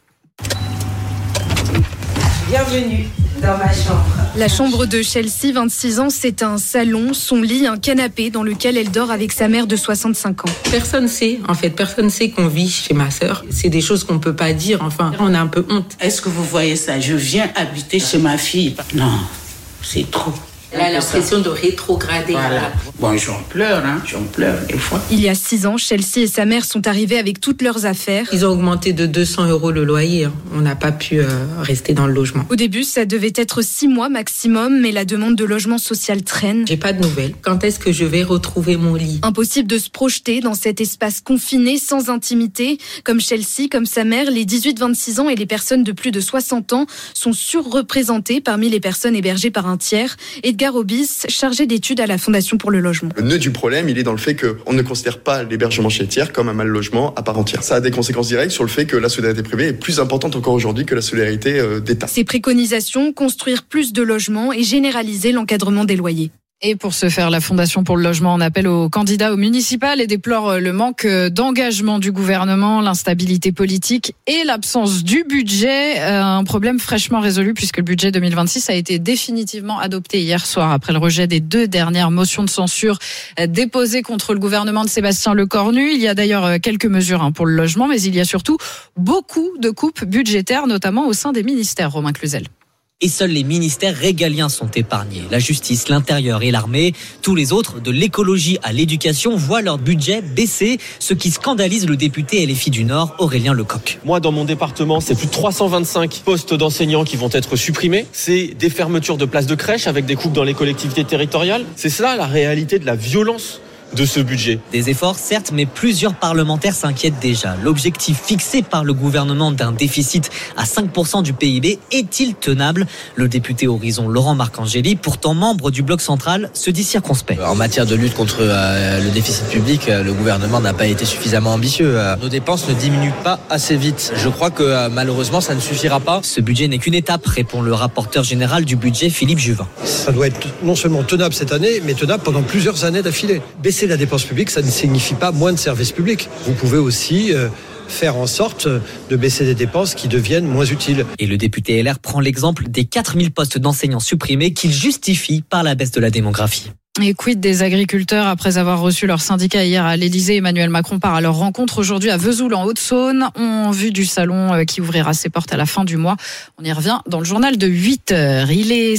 Bienvenue dans ma chambre. La chambre de Chelsea, 26 ans, c'est un salon, son lit, un canapé dans lequel elle dort avec sa mère de 65 ans. Personne sait qu'on vit chez ma sœur. C'est des choses qu'on peut pas dire, enfin, on a un peu honte. Est-ce que vous voyez ça? Je viens habiter chez ma fille. Non, c'est trop. Elle a l'impression de rétrograder. Voilà. Bon, j'en pleure des fois. Il y a 6 ans, Chelsea et sa mère sont arrivés avec toutes leurs affaires. Ils ont augmenté de 200 € le loyer. On n'a pas pu rester dans le logement. Au début, ça devait être 6 mois maximum, mais la demande de logement social traîne. J'ai pas de nouvelles. Quand est-ce que je vais retrouver mon lit? Impossible de se projeter dans cet espace confiné, sans intimité. Comme Chelsea, comme sa mère, les 18-26 ans et les personnes de plus de 60 ans sont surreprésentées parmi les personnes hébergées par un tiers. Edgar Obis, chargé d'études à la Fondation pour le logement. Le nœud du problème, il est dans le fait qu'on ne considère pas l'hébergement chez les tiers comme un mal logement à part entière. Ça a des conséquences directes sur le fait que la solidarité privée est plus importante encore aujourd'hui que la solidarité d'État. Ces préconisations, construire plus de logements et généraliser l'encadrement des loyers. Et pour ce faire, la Fondation pour le logement en appelle aux candidats aux municipales et déplore le manque d'engagement du gouvernement, l'instabilité politique et l'absence du budget. Un problème fraîchement résolu puisque le budget 2026 a été définitivement adopté hier soir après le rejet des 2 dernières motions de censure déposées contre le gouvernement de Sébastien Lecornu. Il y a d'ailleurs quelques mesures pour le logement, mais il y a surtout beaucoup de coupes budgétaires, notamment au sein des ministères. Romain Cluzel. Et seuls les ministères régaliens sont épargnés. La justice, l'intérieur et l'armée. Tous les autres, de l'écologie à l'éducation, voient leur budget baisser, ce qui scandalise le député LFI du Nord, Aurélien Lecoq. Moi, dans mon département, c'est plus de 325 postes d'enseignants qui vont être supprimés. C'est des fermetures de places de crèche avec des coupes dans les collectivités territoriales. C'est ça la réalité de la violence de ce budget. Des efforts, certes, mais plusieurs parlementaires s'inquiètent déjà. L'objectif fixé par le gouvernement d'un déficit à 5% du PIB est-il tenable? Le député Horizon Laurent Marcangeli, pourtant membre du bloc central, se dit circonspect. En matière de lutte contre le déficit public, le gouvernement n'a pas été suffisamment ambitieux. Nos dépenses ne diminuent pas assez vite. Je crois que malheureusement, ça ne suffira pas. Ce budget n'est qu'une étape, répond le rapporteur général du budget, Philippe Juvin. Ça doit être non seulement tenable cette année, mais tenable pendant plusieurs années d'affilée. Baisser la dépense publique, ça ne signifie pas moins de services publics. Vous pouvez aussi faire en sorte de baisser des dépenses qui deviennent moins utiles. Et le député LR prend l'exemple des 4000 postes d'enseignants supprimés qu'il justifie par la baisse de la démographie. Et quid des agriculteurs après avoir reçu leur syndicat hier à l'Elysée? Emmanuel Macron part à leur rencontre aujourd'hui à Vesoul en Haute-Saône en vue du salon qui ouvrira ses portes à la fin du mois. On y revient dans le journal de 8h. Il est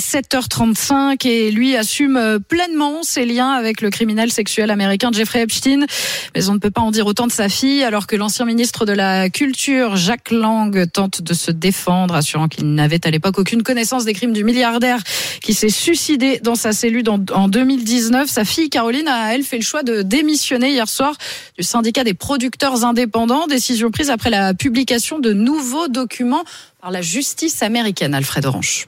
7h35 et lui assume pleinement ses liens avec le criminel sexuel américain Jeffrey Epstein. Mais on ne peut pas en dire autant de sa fille alors que l'ancien ministre de la Culture, Jack Lang, tente de se défendre, assurant qu'il n'avait à l'époque aucune connaissance des crimes du milliardaire qui s'est suicidé dans sa cellule en 2019. Sa fille Caroline a, elle, fait le choix de démissionner hier soir du syndicat des producteurs indépendants. Décision prise après la publication de nouveaux documents par la justice américaine. Alfred Orange.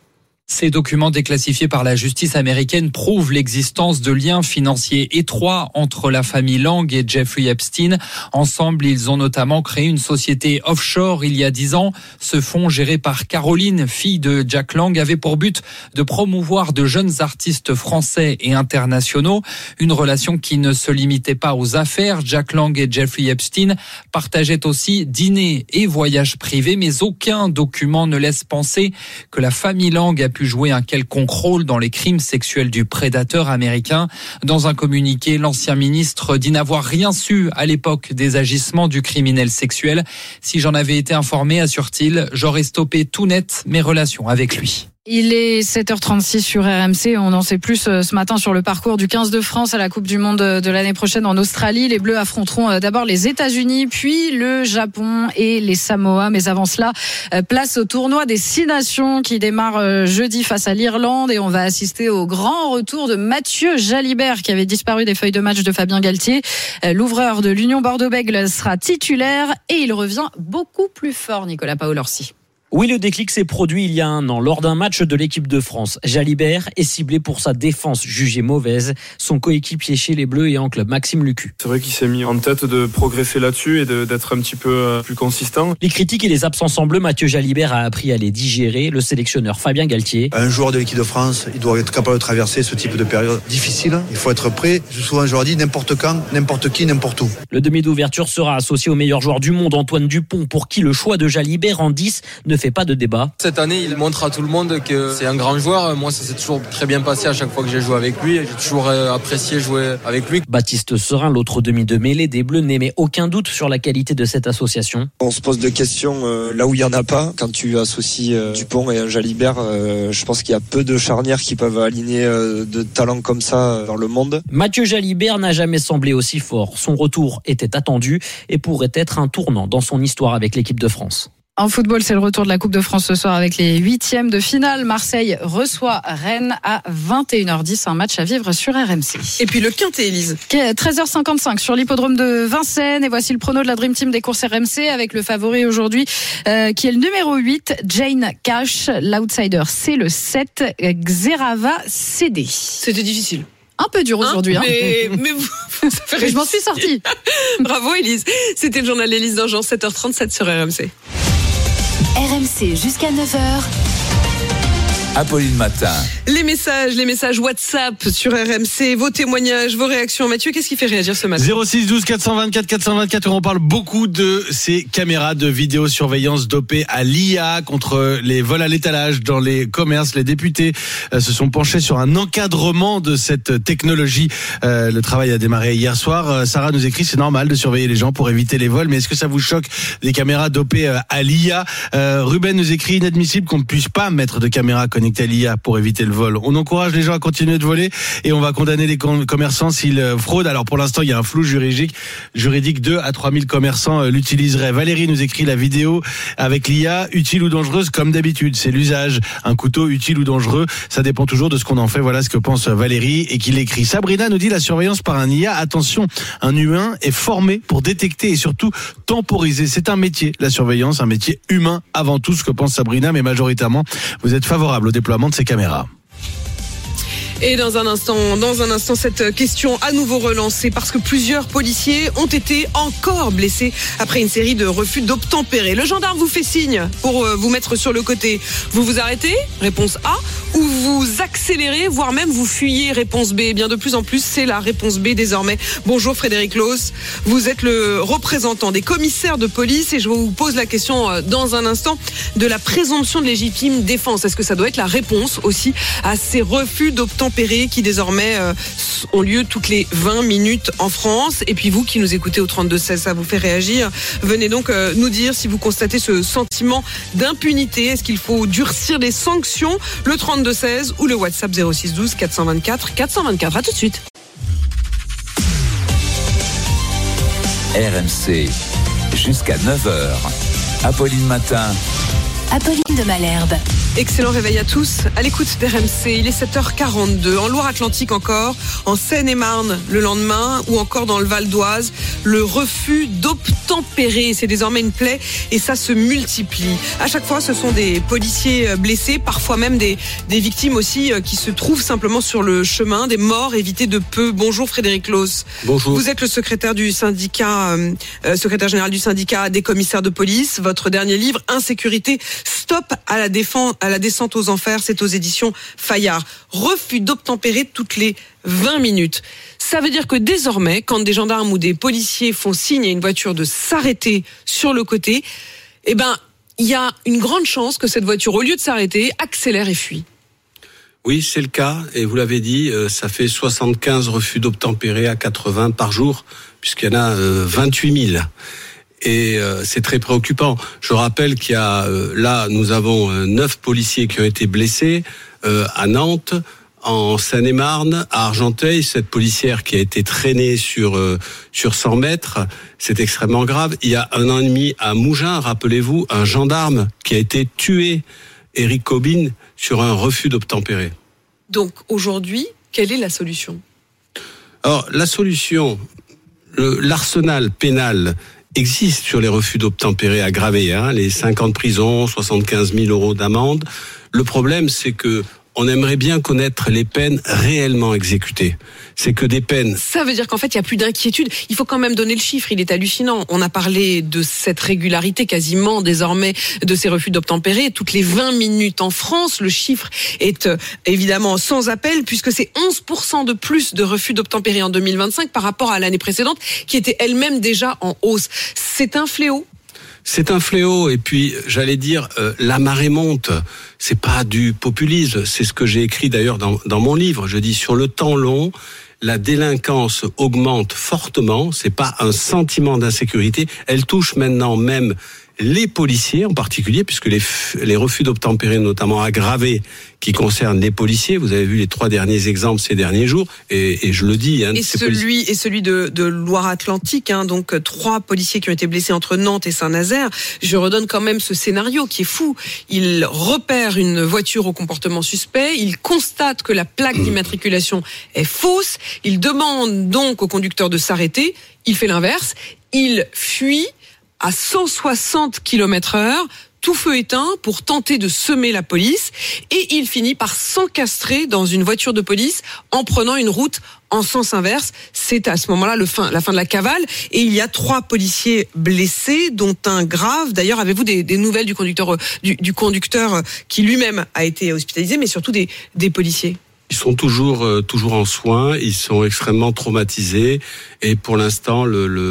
Ces documents déclassifiés par la justice américaine prouvent l'existence de liens financiers étroits entre la famille Lang et Jeffrey Epstein. Ensemble, ils ont notamment créé une société offshore il y a 10 ans. Ce fonds, géré par Caroline, fille de Jack Lang, avait pour but de promouvoir de jeunes artistes français et internationaux. Une relation qui ne se limitait pas aux affaires. Jack Lang et Jeffrey Epstein partageaient aussi dîners et voyages privés, mais aucun document ne laisse penser que la famille Lang a pu jouer un quelconque rôle dans les crimes sexuels du prédateur américain. Dans un communiqué, l'ancien ministre dit n'avoir rien su à l'époque des agissements du criminel sexuel. Si j'en avais été informé, assure-t-il, j'aurais stoppé tout net mes relations avec lui. Il est 7h36 sur RMC. On en sait plus ce matin sur le parcours du 15 de France à la Coupe du Monde de l'année prochaine en Australie. Les Bleus affronteront d'abord les États-Unis, puis le Japon et les Samoa. Mais avant cela, place au tournoi des 6 nations qui démarre jeudi face à l'Irlande. Et on va assister au grand retour de Mathieu Jalibert qui avait disparu des feuilles de match de Fabien Galtier. L'ouvreur de l'Union Bordeaux-Bègles sera titulaire et il revient beaucoup plus fort, Nicolas Paolorsi. Oui, le déclic s'est produit il y a un an lors d'un match de l'équipe de France. Jalibert est ciblé pour sa défense jugée mauvaise. Son coéquipier chez les Bleus et en club, Maxime Lucu. C'est vrai qu'il s'est mis en tête de progresser là-dessus et d'être un petit peu plus consistant. Les critiques et les absences en bleu, Mathieu Jalibert a appris à les digérer. Le sélectionneur Fabien Galtier. Un joueur de l'équipe de France, il doit être capable de traverser ce type de période difficile. Il faut être prêt. Souvent, je leur dis n'importe quand, n'importe qui, n'importe où. Le demi d'ouverture sera associé au meilleur joueur du monde, Antoine Dupont, pour qui le choix de Jalibert en 10 ne fait pas de débat. Cette année, il montre à tout le monde que c'est un grand joueur. Moi, ça s'est toujours très bien passé à chaque fois que j'ai joué avec lui. J'ai toujours apprécié jouer avec lui. Baptiste Serin, l'autre demi de mêlée des Bleus, n'émet aucun doute sur la qualité de cette association. On se pose des questions là où il n'y en a pas. Quand tu associes Dupont et un Jalibert, je pense qu'il y a peu de charnières qui peuvent aligner de talents comme ça dans le monde. Mathieu Jalibert n'a jamais semblé aussi fort. Son retour était attendu et pourrait être un tournant dans son histoire avec l'équipe de France. En football, c'est le retour de la Coupe de France ce soir avec les 8e de finale. Marseille reçoit Rennes à 21h10. Un match à vivre sur RMC. Et puis le Quintet, Élise. 13h55 sur l'hippodrome de Vincennes. Et voici le prono de la Dream Team des courses RMC avec le favori aujourd'hui qui est le numéro 8, Jane Cash. L'outsider, c'est le 7, Xerava CD. C'était difficile. Un peu dur aujourd'hui. Mais ça fait je m'en suis sortie. Bravo, Élise. C'était le journal d'Élise Dangean, 7h37 sur RMC. RMC jusqu'à 9h. Apolline Matin. Les messages WhatsApp sur RMC, vos témoignages, vos réactions. Mathieu, qu'est-ce qui fait réagir ce matin ? 06 12 424 424. On parle beaucoup de ces caméras de vidéosurveillance dopées à l'IA contre les vols à l'étalage dans les commerces. Les députés se sont penchés sur un encadrement de cette technologie. Le travail a démarré hier soir. Sarah nous écrit, c'est normal de surveiller les gens pour éviter les vols, mais est-ce que ça vous choque des caméras dopées à l'IA ? Ruben nous écrit, inadmissible qu'on ne puisse pas mettre de caméras connectées à l'IA pour éviter le vol. On encourage les gens à continuer de voler et on va condamner les commerçants s'ils fraudent. Alors pour l'instant, il y a un flou juridique. 2 à 3 000 commerçants l'utiliseraient. Valérie nous écrit, la vidéo avec l'IA, utile ou dangereuse comme d'habitude. C'est l'usage. Un couteau utile ou dangereux, ça dépend toujours de ce qu'on en fait. Voilà ce que pense Valérie et qu'il écrit. Sabrina nous dit, la surveillance par un IA, attention, un humain est formé pour détecter et surtout temporiser. C'est un métier, la surveillance, un métier humain avant tout, ce que pense Sabrina, mais majoritairement, vous êtes favorable au déploiement de ces caméras. Et dans un instant, cette question à nouveau relancée parce que plusieurs policiers ont été encore blessés après une série de refus d'obtempérer. Le gendarme vous fait signe pour vous mettre sur le côté. Vous vous arrêtez ? Réponse A. Ou vous accélérez, voire même vous fuyez ? Réponse B. Eh bien, de plus en plus, c'est la réponse B désormais. Bonjour Frédéric Loos. Vous êtes le représentant des commissaires de police et je vous pose la question dans un instant de la présomption de légitime défense. Est-ce que ça doit être la réponse aussi à ces refus d'obtempérer qui désormais ont lieu toutes les 20 minutes en France? Et puis vous qui nous écoutez au 32-16, ça vous fait réagir. Venez donc nous dire si vous constatez ce sentiment d'impunité. Est-ce qu'il faut durcir les sanctions? Le 32-16 ou le WhatsApp 06 12 424 424. À tout de suite. RMC jusqu'à 9h. Apolline Matin. Apolline de Malherbe. Excellent réveil à tous. À l'écoute d'RMC, il est 7h42. En Loire-Atlantique encore, en Seine-et-Marne le lendemain, ou encore dans le Val d'Oise, le refus d'obtempérer. C'est désormais une plaie et ça se multiplie. À chaque fois, ce sont des policiers blessés, parfois même des victimes aussi qui se trouvent simplement sur le chemin, des morts évités de peu. Bonjour Frédéric Loos. Bonjour. Vous êtes le secrétaire du syndicat, secrétaire général du syndicat des commissaires de police. Votre dernier livre, Insécurité, stop à la descente aux enfers, c'est aux éditions Fayard. Refus d'obtempérer toutes les 20 minutes. Ça veut dire que désormais, quand des gendarmes ou des policiers font signe à une voiture de s'arrêter sur le côté, il y a une grande chance que cette voiture, au lieu de s'arrêter, accélère et fuit. Oui, c'est le cas. Et vous l'avez dit, ça fait 75 refus d'obtempérer à 80 par jour, puisqu'il y en a 28 000. Et c'est très préoccupant. Je rappelle qu'il y a là, nous avons 9 policiers qui ont été blessés à Nantes, en Seine-et-Marne, à Argenteuil. Cette policière qui a été traînée sur 100 mètres, c'est extrêmement grave. Il y a 1 an et demi à Mougins, rappelez-vous, un gendarme qui a été tué, Éric Cobine, sur un refus d'obtempérer. Donc aujourd'hui, quelle est la solution ? Alors la solution, l'arsenal pénal existe sur les refus d'obtempérer aggravés, les 5 ans de prison, 75 000 euros d'amende. Le problème, c'est que on aimerait bien connaître les peines réellement exécutées. C'est que des peines... Ça veut dire qu'en fait, il n'y a plus d'inquiétude. Il faut quand même donner le chiffre, il est hallucinant. On a parlé de cette régularité quasiment désormais de ces refus d'obtempérer. Toutes les 20 minutes en France, le chiffre est évidemment sans appel, puisque c'est 11% de plus de refus d'obtempérer en 2025 par rapport à l'année précédente, qui était elle-même déjà en hausse. C'est un fléau. C'est un fléau, et puis j'allais dire la marée monte. C'est pas du populisme, c'est ce que j'ai écrit d'ailleurs dans mon livre. Je dis sur le temps long, la délinquance augmente fortement. C'est pas un sentiment d'insécurité. Elle touche maintenant même les policiers en particulier, puisque les refus d'obtempérer, notamment aggravés, qui concernent les policiers. Vous avez vu les 3 derniers exemples ces derniers jours, et je le dis. Et celui de Loire-Atlantique, donc 3 policiers qui ont été blessés entre Nantes et Saint-Nazaire. Je redonne quand même ce scénario qui est fou. Il repère une voiture au comportement suspect, il constate que la plaque d'immatriculation est fausse, il demande donc au conducteur de s'arrêter, il fait l'inverse, il fuit à 160 km/h, tout feu éteint, pour tenter de semer la police, et il finit par s'encastrer dans une voiture de police en prenant une route en sens inverse. C'est à ce moment-là la fin de la cavale, et il y a 3 policiers blessés, dont un grave. D'ailleurs, avez-vous des nouvelles du conducteur qui lui-même a été hospitalisé, mais surtout des policiers ? Ils sont toujours en soins, ils sont extrêmement traumatisés, et pour l'instant,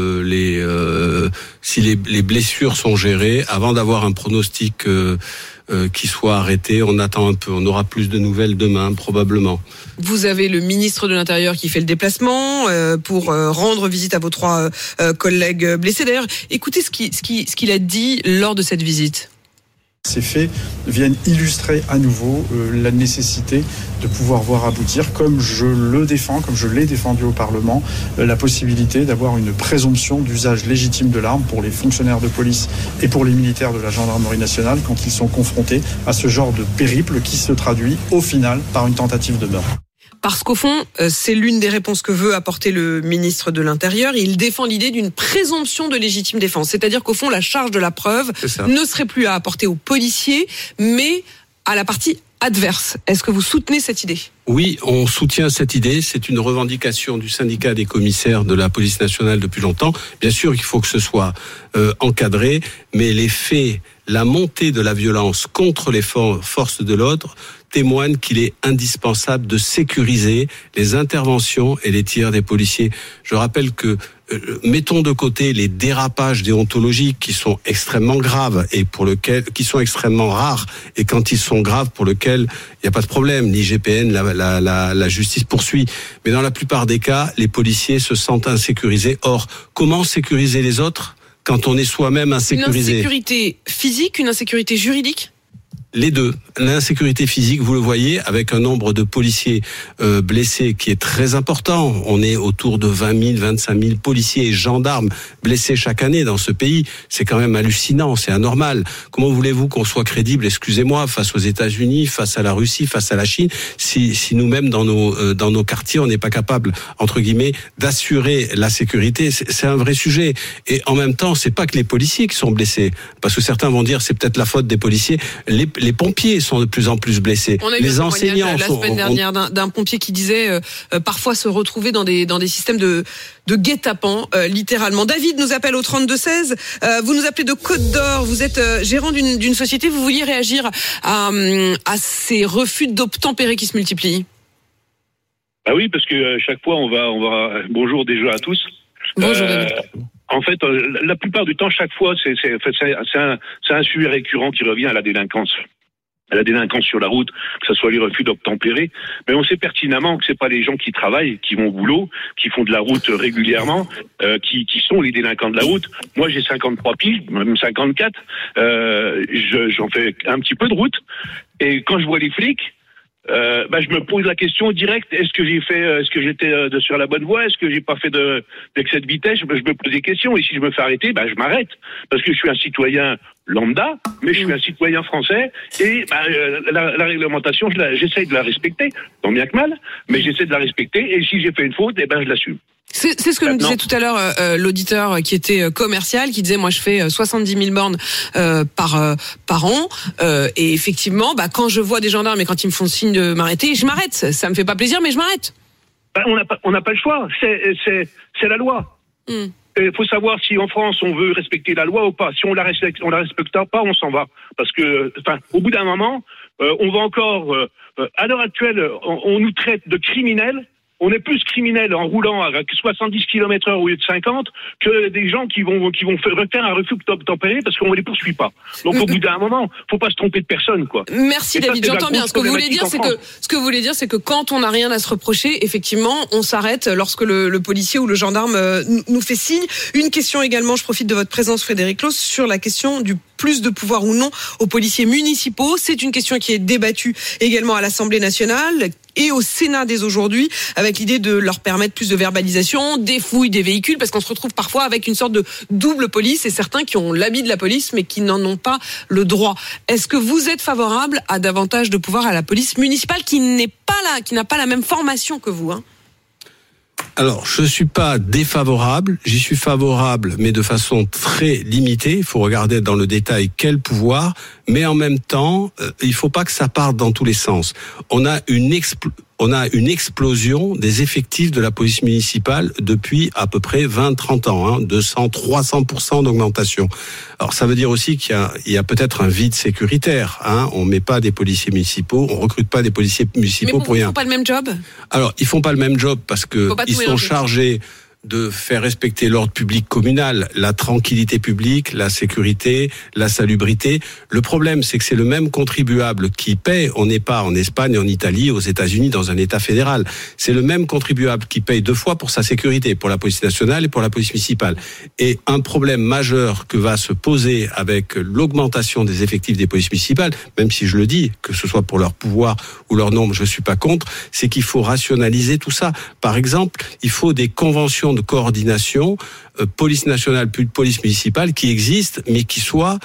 si les blessures sont gérées, avant d'avoir un pronostic qui soit arrêté, on attend un peu. On aura plus de nouvelles demain, probablement. Vous avez le ministre de l'Intérieur qui fait le déplacement pour rendre visite à vos 3 collègues blessés. D'ailleurs, écoutez ce qu'il a dit lors de cette visite. Ces faits viennent illustrer à nouveau la nécessité de pouvoir voir aboutir, comme je l'ai défendu au Parlement, la possibilité d'avoir une présomption d'usage légitime de l'arme pour les fonctionnaires de police et pour les militaires de la gendarmerie nationale quand ils sont confrontés à ce genre de périple qui se traduit au final par une tentative de meurtre. Parce qu'au fond, c'est l'une des réponses que veut apporter le ministre de l'Intérieur. Il défend l'idée d'une présomption de légitime défense. C'est-à-dire qu'au fond, la charge de la preuve ne serait plus à apporter aux policiers, mais à la partie adverse. Est-ce que vous soutenez cette idée ? Oui, on soutient cette idée. C'est une revendication du syndicat des commissaires de la police nationale depuis longtemps. Bien sûr qu'il faut que ce soit encadré, mais les faits, la montée de la violence contre les forces de l'ordre témoigne qu'il est indispensable de sécuriser les interventions et les tirs des policiers. Je rappelle que mettons de côté les dérapages déontologiques qui sont extrêmement graves et qui sont extrêmement rares, et quand ils sont graves, pour lesquels il n'y a pas de problème, l'IGPN, la justice poursuit. Mais dans la plupart des cas, les policiers se sentent insécurisés. Or, comment sécuriser les autres quand on est soi-même insécurisé ? Une insécurité physique, une insécurité juridique ? Les deux. L'insécurité physique, vous le voyez, avec un nombre de policiers blessés qui est très important. On est autour de 20 000, 25 000 policiers et gendarmes blessés chaque année dans ce pays. C'est quand même hallucinant, c'est anormal. Comment voulez-vous qu'on soit crédible, excusez-moi, face aux États-Unis, face à la Russie, face à la Chine, si nous-mêmes dans nos quartiers, on n'est pas capable, entre guillemets, d'assurer la sécurité? C'est un vrai sujet. Et en même temps, c'est pas que les policiers qui sont blessés, parce que certains vont dire c'est peut-être la faute des policiers. Les pompiers sont de plus en plus blessés. On a eu les enseignants la semaine dernière d'un pompier qui disait parfois se retrouver dans des systèmes de guet-apens, littéralement. David nous appelle au 32-16. Vous nous appelez de Côte d'Or. Vous êtes gérant d'une société. Vous vouliez réagir à ces refus d'obtempérer qui se multiplient. Ah oui, parce que chaque fois on va. Bonjour déjà à tous. Bonjour David. En fait, la plupart du temps, chaque fois, c'est un sujet récurrent qui revient à la délinquance. À la délinquance sur la route, que ce soit les refus d'obtempérer. Mais on sait pertinemment que c'est pas les gens qui travaillent, qui vont au boulot, qui font de la route régulièrement, qui sont les délinquants de la route. Moi, j'ai 53 piges, même 54. J'en fais un petit peu de route. Et quand je vois les flics, je me pose la question direct, est-ce que j'étais sur la bonne voie, est-ce que j'ai pas fait d'excès de vitesse? Je me pose des questions, et si je me fais arrêter, je m'arrête, parce que je suis un citoyen lambda, mais je suis un citoyen français, et la réglementation, j'essaye de la respecter, tant bien que mal, mais j'essaie de la respecter, et si j'ai fait une faute, je l'assume. C'est ce que nous disait tout à l'heure l'auditeur qui était commercial, qui disait moi je fais 70 000 bornes par an, et effectivement quand je vois des gendarmes et quand ils me font signe de m'arrêter, je m'arrête. Ça me fait pas plaisir, mais je m'arrête. On n'a pas le choix, c'est la loi. Il faut savoir si en France on veut respecter la loi ou pas. Si on la respecte pas, on s'en va. Parce que, au bout d'un moment, on va encore. À l'heure actuelle, on nous traite de criminels. On est plus criminels en roulant à 70 km/h au lieu de 50 que des gens qui vont faire un refus d'obtempérer parce qu'on ne les poursuit pas. Donc au bout d'un moment, faut pas se tromper de personne, quoi. Merci David, j'entends bien. Ce que vous voulez dire, c'est que quand on n'a rien à se reprocher, effectivement, on s'arrête lorsque le policier ou le gendarme nous fait signe. Une question également, je profite de votre présence, Frédéric Claus, sur la question du plus de pouvoir ou non aux policiers municipaux. C'est une question qui est débattue également à l'Assemblée nationale et au Sénat dès aujourd'hui, avec l'idée de leur permettre plus de verbalisation, des fouilles des véhicules, parce qu'on se retrouve parfois avec une sorte de double police, et certains qui ont l'habit de la police, mais qui n'en ont pas le droit. Est-ce que vous êtes favorable à davantage de pouvoir à la police municipale qui n'a pas la même formation que vous, Alors, je suis pas défavorable, j'y suis favorable, mais de façon très limitée. Il faut regarder dans le détail quel pouvoir, mais en même temps, il faut pas que ça parte dans tous les sens. On a une explosion des effectifs de la police municipale depuis à peu près 20-30 ans, 200-300% d'augmentation. Alors ça veut dire aussi qu'il y a peut-être un vide sécuritaire. On met pas des policiers municipaux, on recrute pas des policiers municipaux pour rien. Ils font pas le même job ? Alors ils font pas le même job parce que ils sont chargés de faire respecter l'ordre public communal, la tranquillité publique, la sécurité, la salubrité. Le problème, c'est que c'est le même contribuable qui paie. On n'est pas en Espagne, en Italie, aux États-Unis, dans un État fédéral. C'est le même contribuable qui paye deux fois pour sa sécurité, pour la police nationale et pour la police municipale. Et un problème majeur que va se poser avec l'augmentation des effectifs des polices municipales, même si je le dis, que ce soit pour leur pouvoir ou leur nombre, je suis pas contre, c'est qu'il faut rationaliser tout ça. Par exemple, il faut des conventions de coordination, police nationale plus police municipale qui existent, mais qui soient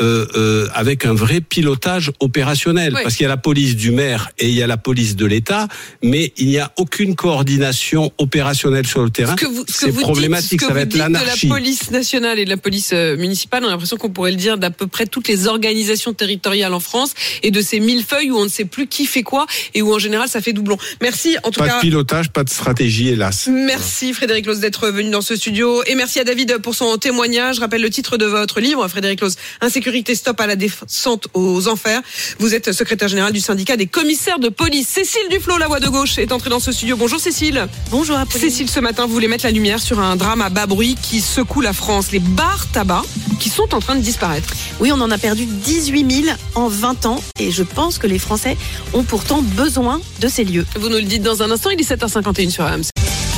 avec un vrai pilotage opérationnel. Oui. Parce qu'il y a la police du maire et il y a la police de l'État, mais il n'y a aucune coordination opérationnelle sur le terrain. C'est problématique, ça va être l'anarchie. De la police nationale et de la police municipale, on a l'impression qu'on pourrait le dire d'à peu près toutes les organisations territoriales en France et de ces millefeuilles où on ne sait plus qui fait quoi et où en général ça fait doublon. Merci en tout cas. Pas de pilotage, pas de stratégie, hélas. Merci Frédéric Claus d'être venu dans ce studio et merci à David pour son témoignage. Je rappelle le titre de votre livre, Frédéric Claus, Insécurité, stop à la descente aux enfers. Vous êtes secrétaire général du syndicat des commissaires de police. Cécile Duflot, la voix de gauche, est entrée dans ce studio. Bonjour Cécile. Bonjour Apolline. Cécile, ce matin, vous voulez mettre la lumière sur un drame à bas bruit qui secoue la France. Les bars tabac qui sont en train de disparaître. Oui, on en a perdu 18 000 en 20 ans et je pense que les Français ont pourtant besoin de ces lieux. Vous nous le dites dans un instant, il est 7h51 sur RMC.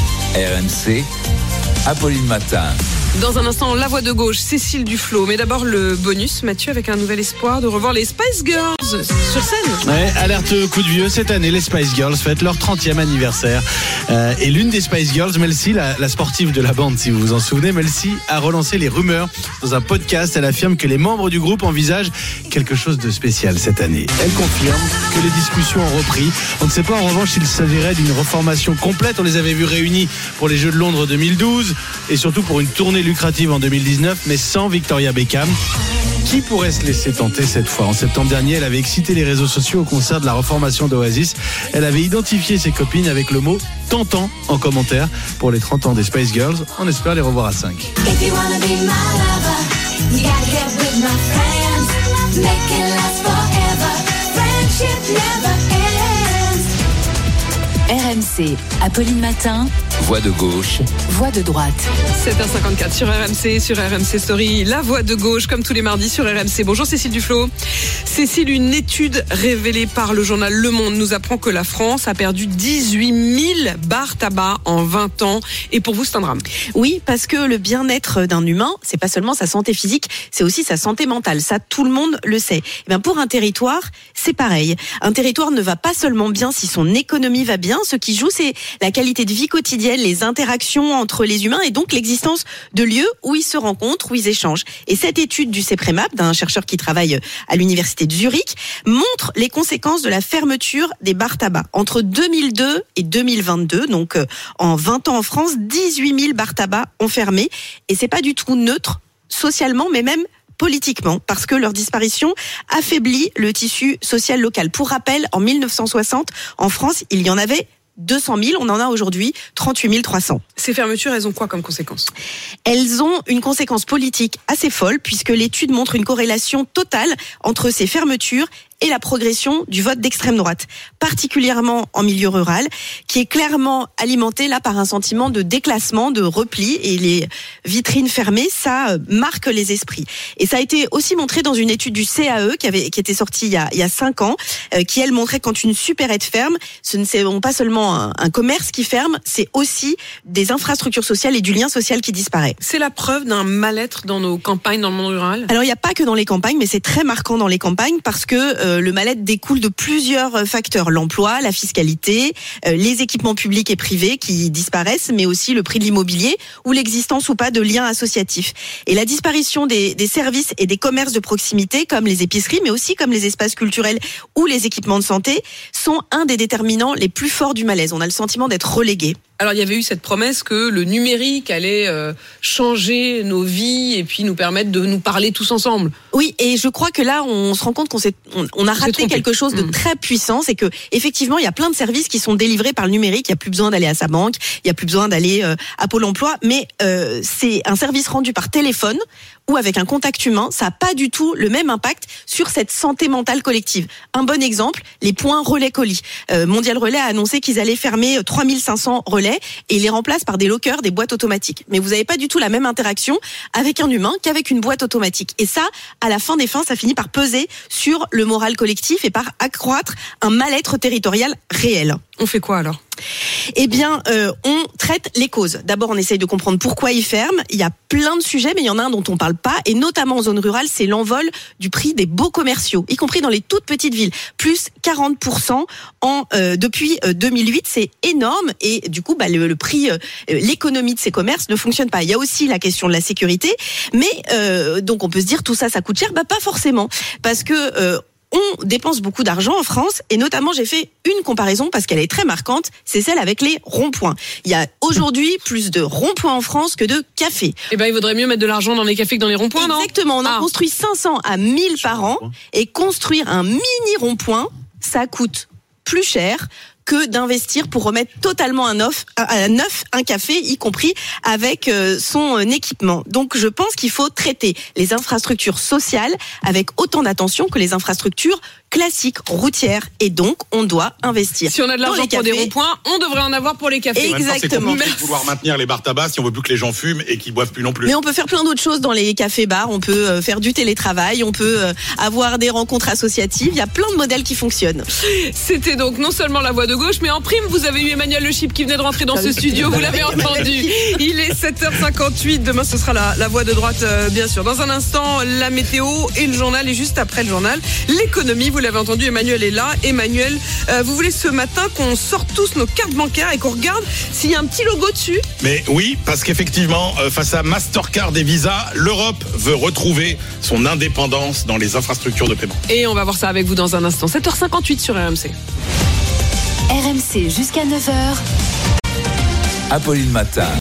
RMC, Apolline Matin. Dans un instant, la voix de gauche, Cécile Duflot. Mais d'abord, le bonus, Mathieu, avec un nouvel espoir de revoir les Spice Girls. sur scène. Ouais, alerte coup de vieux, cette année les Spice Girls fêtent leur 30e anniversaire et l'une des Spice Girls, Mel C, la sportive de la bande si vous vous en souvenez, Mel C a relancé les rumeurs dans un podcast. Elle affirme que les membres du groupe envisagent quelque chose de spécial cette année. Elle confirme que les discussions ont repris. On ne sait pas en revanche s'il s'agirait d'une reformation complète. On les avait vus réunis pour les Jeux de Londres 2012 et surtout pour une tournée lucrative en 2019 mais sans Victoria Beckham. Qui pourrait se laisser tenter cette fois? En septembre dernier, elle avait excité les réseaux sociaux au concert de la reformation d'Oasis. Elle avait identifié ses copines avec le mot « tentant » en commentaire. Pour les 30 ans des Spice Girls, on espère les revoir à 5. RMC, Apolline Matin. Voix de gauche. Voix de droite. 7h54 sur RMC, sur RMC Story, la voix de gauche, comme tous les mardis sur RMC. Bonjour Cécile Duflot. Cécile, une étude révélée par le journal Le Monde nous apprend que la France a perdu 18 000 bars tabac en 20 ans. Et pour vous, c'est un drame. Oui, parce que le bien-être d'un humain, c'est pas seulement sa santé physique, c'est aussi sa santé mentale. Ça, tout le monde le sait. Et bien, pour un territoire, c'est pareil. Un territoire ne va pas seulement bien si son économie va bien. Ce qui joue, c'est la qualité de vie quotidienne, les interactions entre les humains et donc l'existence de lieux où ils se rencontrent, où ils échangent. Et cette étude du CEPREMAP, d'un chercheur qui travaille à l'université de Zurich, montre les conséquences de la fermeture des bars tabac. Entre 2002 et 2022, donc en 20 ans en France, 18 000 bars tabac ont fermé. Et c'est pas du tout neutre, socialement, mais même politiquement, parce que leur disparition affaiblit le tissu social local. Pour rappel, en 1960, en France, il y en avait 200 000, on en a aujourd'hui 38 300. Ces fermetures, elles ont quoi comme conséquence? Elles ont une conséquence politique assez folle, puisque l'étude montre une corrélation totale entre ces fermetures et la progression du vote d'extrême droite, particulièrement en milieu rural, qui est clairement alimenté là par un sentiment de déclassement, de repli, et les vitrines fermées, ça marque les esprits. Et ça a été aussi montré dans une étude du CAE qui était sortie il y a 5 ans, qui elle montrait quand une supérette ferme, ce ne sont pas seulement un commerce qui ferme, c'est aussi des infrastructures sociales et du lien social qui disparaît. C'est la preuve d'un mal-être dans nos campagnes, dans le monde rural? Alors il n'y a pas que dans les campagnes, mais c'est très marquant dans les campagnes parce que le mal-être découle de plusieurs facteurs. L'emploi, la fiscalité, les équipements publics et privés qui disparaissent, mais aussi le prix de l'immobilier ou l'existence ou pas de liens associatifs. Et la disparition des services et des commerces de proximité, comme les épiceries, mais aussi comme les espaces culturels ou les équipements de santé, sont un des déterminants les plus forts du malaise. On a le sentiment d'être relégué. Alors il y avait eu cette promesse que le numérique allait changer nos vies et puis nous permettre de nous parler tous ensemble. Oui, et je crois que là on se rend compte qu'on a raté quelque chose de très puissant, c'est que effectivement il y a plein de services qui sont délivrés par le numérique, il n'y a plus besoin d'aller à sa banque, il n'y a plus besoin d'aller à Pôle emploi, mais c'est un service rendu par téléphone ou avec un contact humain, ça n'a pas du tout le même impact sur cette santé mentale collective. Un bon exemple, les points relais colis. Mondial Relais a annoncé qu'ils allaient fermer 3500 relais et ils les remplacent par des lockers, des boîtes automatiques. Mais vous n'avez pas du tout la même interaction avec un humain qu'avec une boîte automatique. Et ça, à la fin des fins, ça finit par peser sur le moral collectif et par accroître un mal-être territorial réel. On fait quoi alors ? Eh bien, on traite les causes. D'abord, on essaye de comprendre pourquoi ils ferment. Il y a plein de sujets, mais il y en a un dont on parle pas, et notamment en zone rurale, c'est l'envol du prix des baux commerciaux, y compris dans les toutes petites villes. Plus 40% depuis 2008, c'est énorme, et du coup, le prix, l'économie de ces commerces ne fonctionne pas. Il y a aussi la question de la sécurité, mais donc on peut se dire tout ça coûte cher, pas forcément, parce que on dépense beaucoup d'argent en France, et notamment j'ai fait une comparaison parce qu'elle est très marquante, c'est celle avec les ronds-points. Il y a aujourd'hui plus de ronds-points en France que de cafés. Eh ben, il vaudrait mieux mettre de l'argent dans les cafés que dans les ronds-points, non ? Exactement, on a construit 500 à 1000 par an, et construire un mini rond-point, ça coûte plus cher que d'investir pour remettre totalement à neuf un café, y compris avec son équipement. Donc je pense qu'il faut traiter les infrastructures sociales avec autant d'attention que les infrastructures classiques, routières, et donc on doit investir. Si on a de l'argent pour des ronds-points, on devrait en avoir pour les cafés. Exactement. C'est compliqué de vouloir maintenir les bars tabac si on veut plus que les gens fument et qu'ils boivent plus non plus. Mais on peut faire plein d'autres choses dans les cafés-bars, on peut faire du télétravail, on peut avoir des rencontres associatives, il y a plein de modèles qui fonctionnent. C'était donc non seulement la voix de gauche, mais en prime, vous avez eu Emmanuel Le Chip qui venait de rentrer dans ce studio, vous l'avez entendu. Il est 7h58, demain ce sera la voix de droite, bien sûr. Dans un instant, la météo et le journal, et juste après le journal, l'économie, vous l'avez entendu, Emmanuel est là. Emmanuel, vous voulez ce matin qu'on sorte tous nos cartes bancaires et qu'on regarde s'il y a un petit logo dessus? Mais oui, parce qu'effectivement, face à Mastercard et Visa, l'Europe veut retrouver son indépendance dans les infrastructures de paiement. Et on va voir ça avec vous dans un instant. 7h58 sur RMC. RMC jusqu'à 9h. Apolline Matin.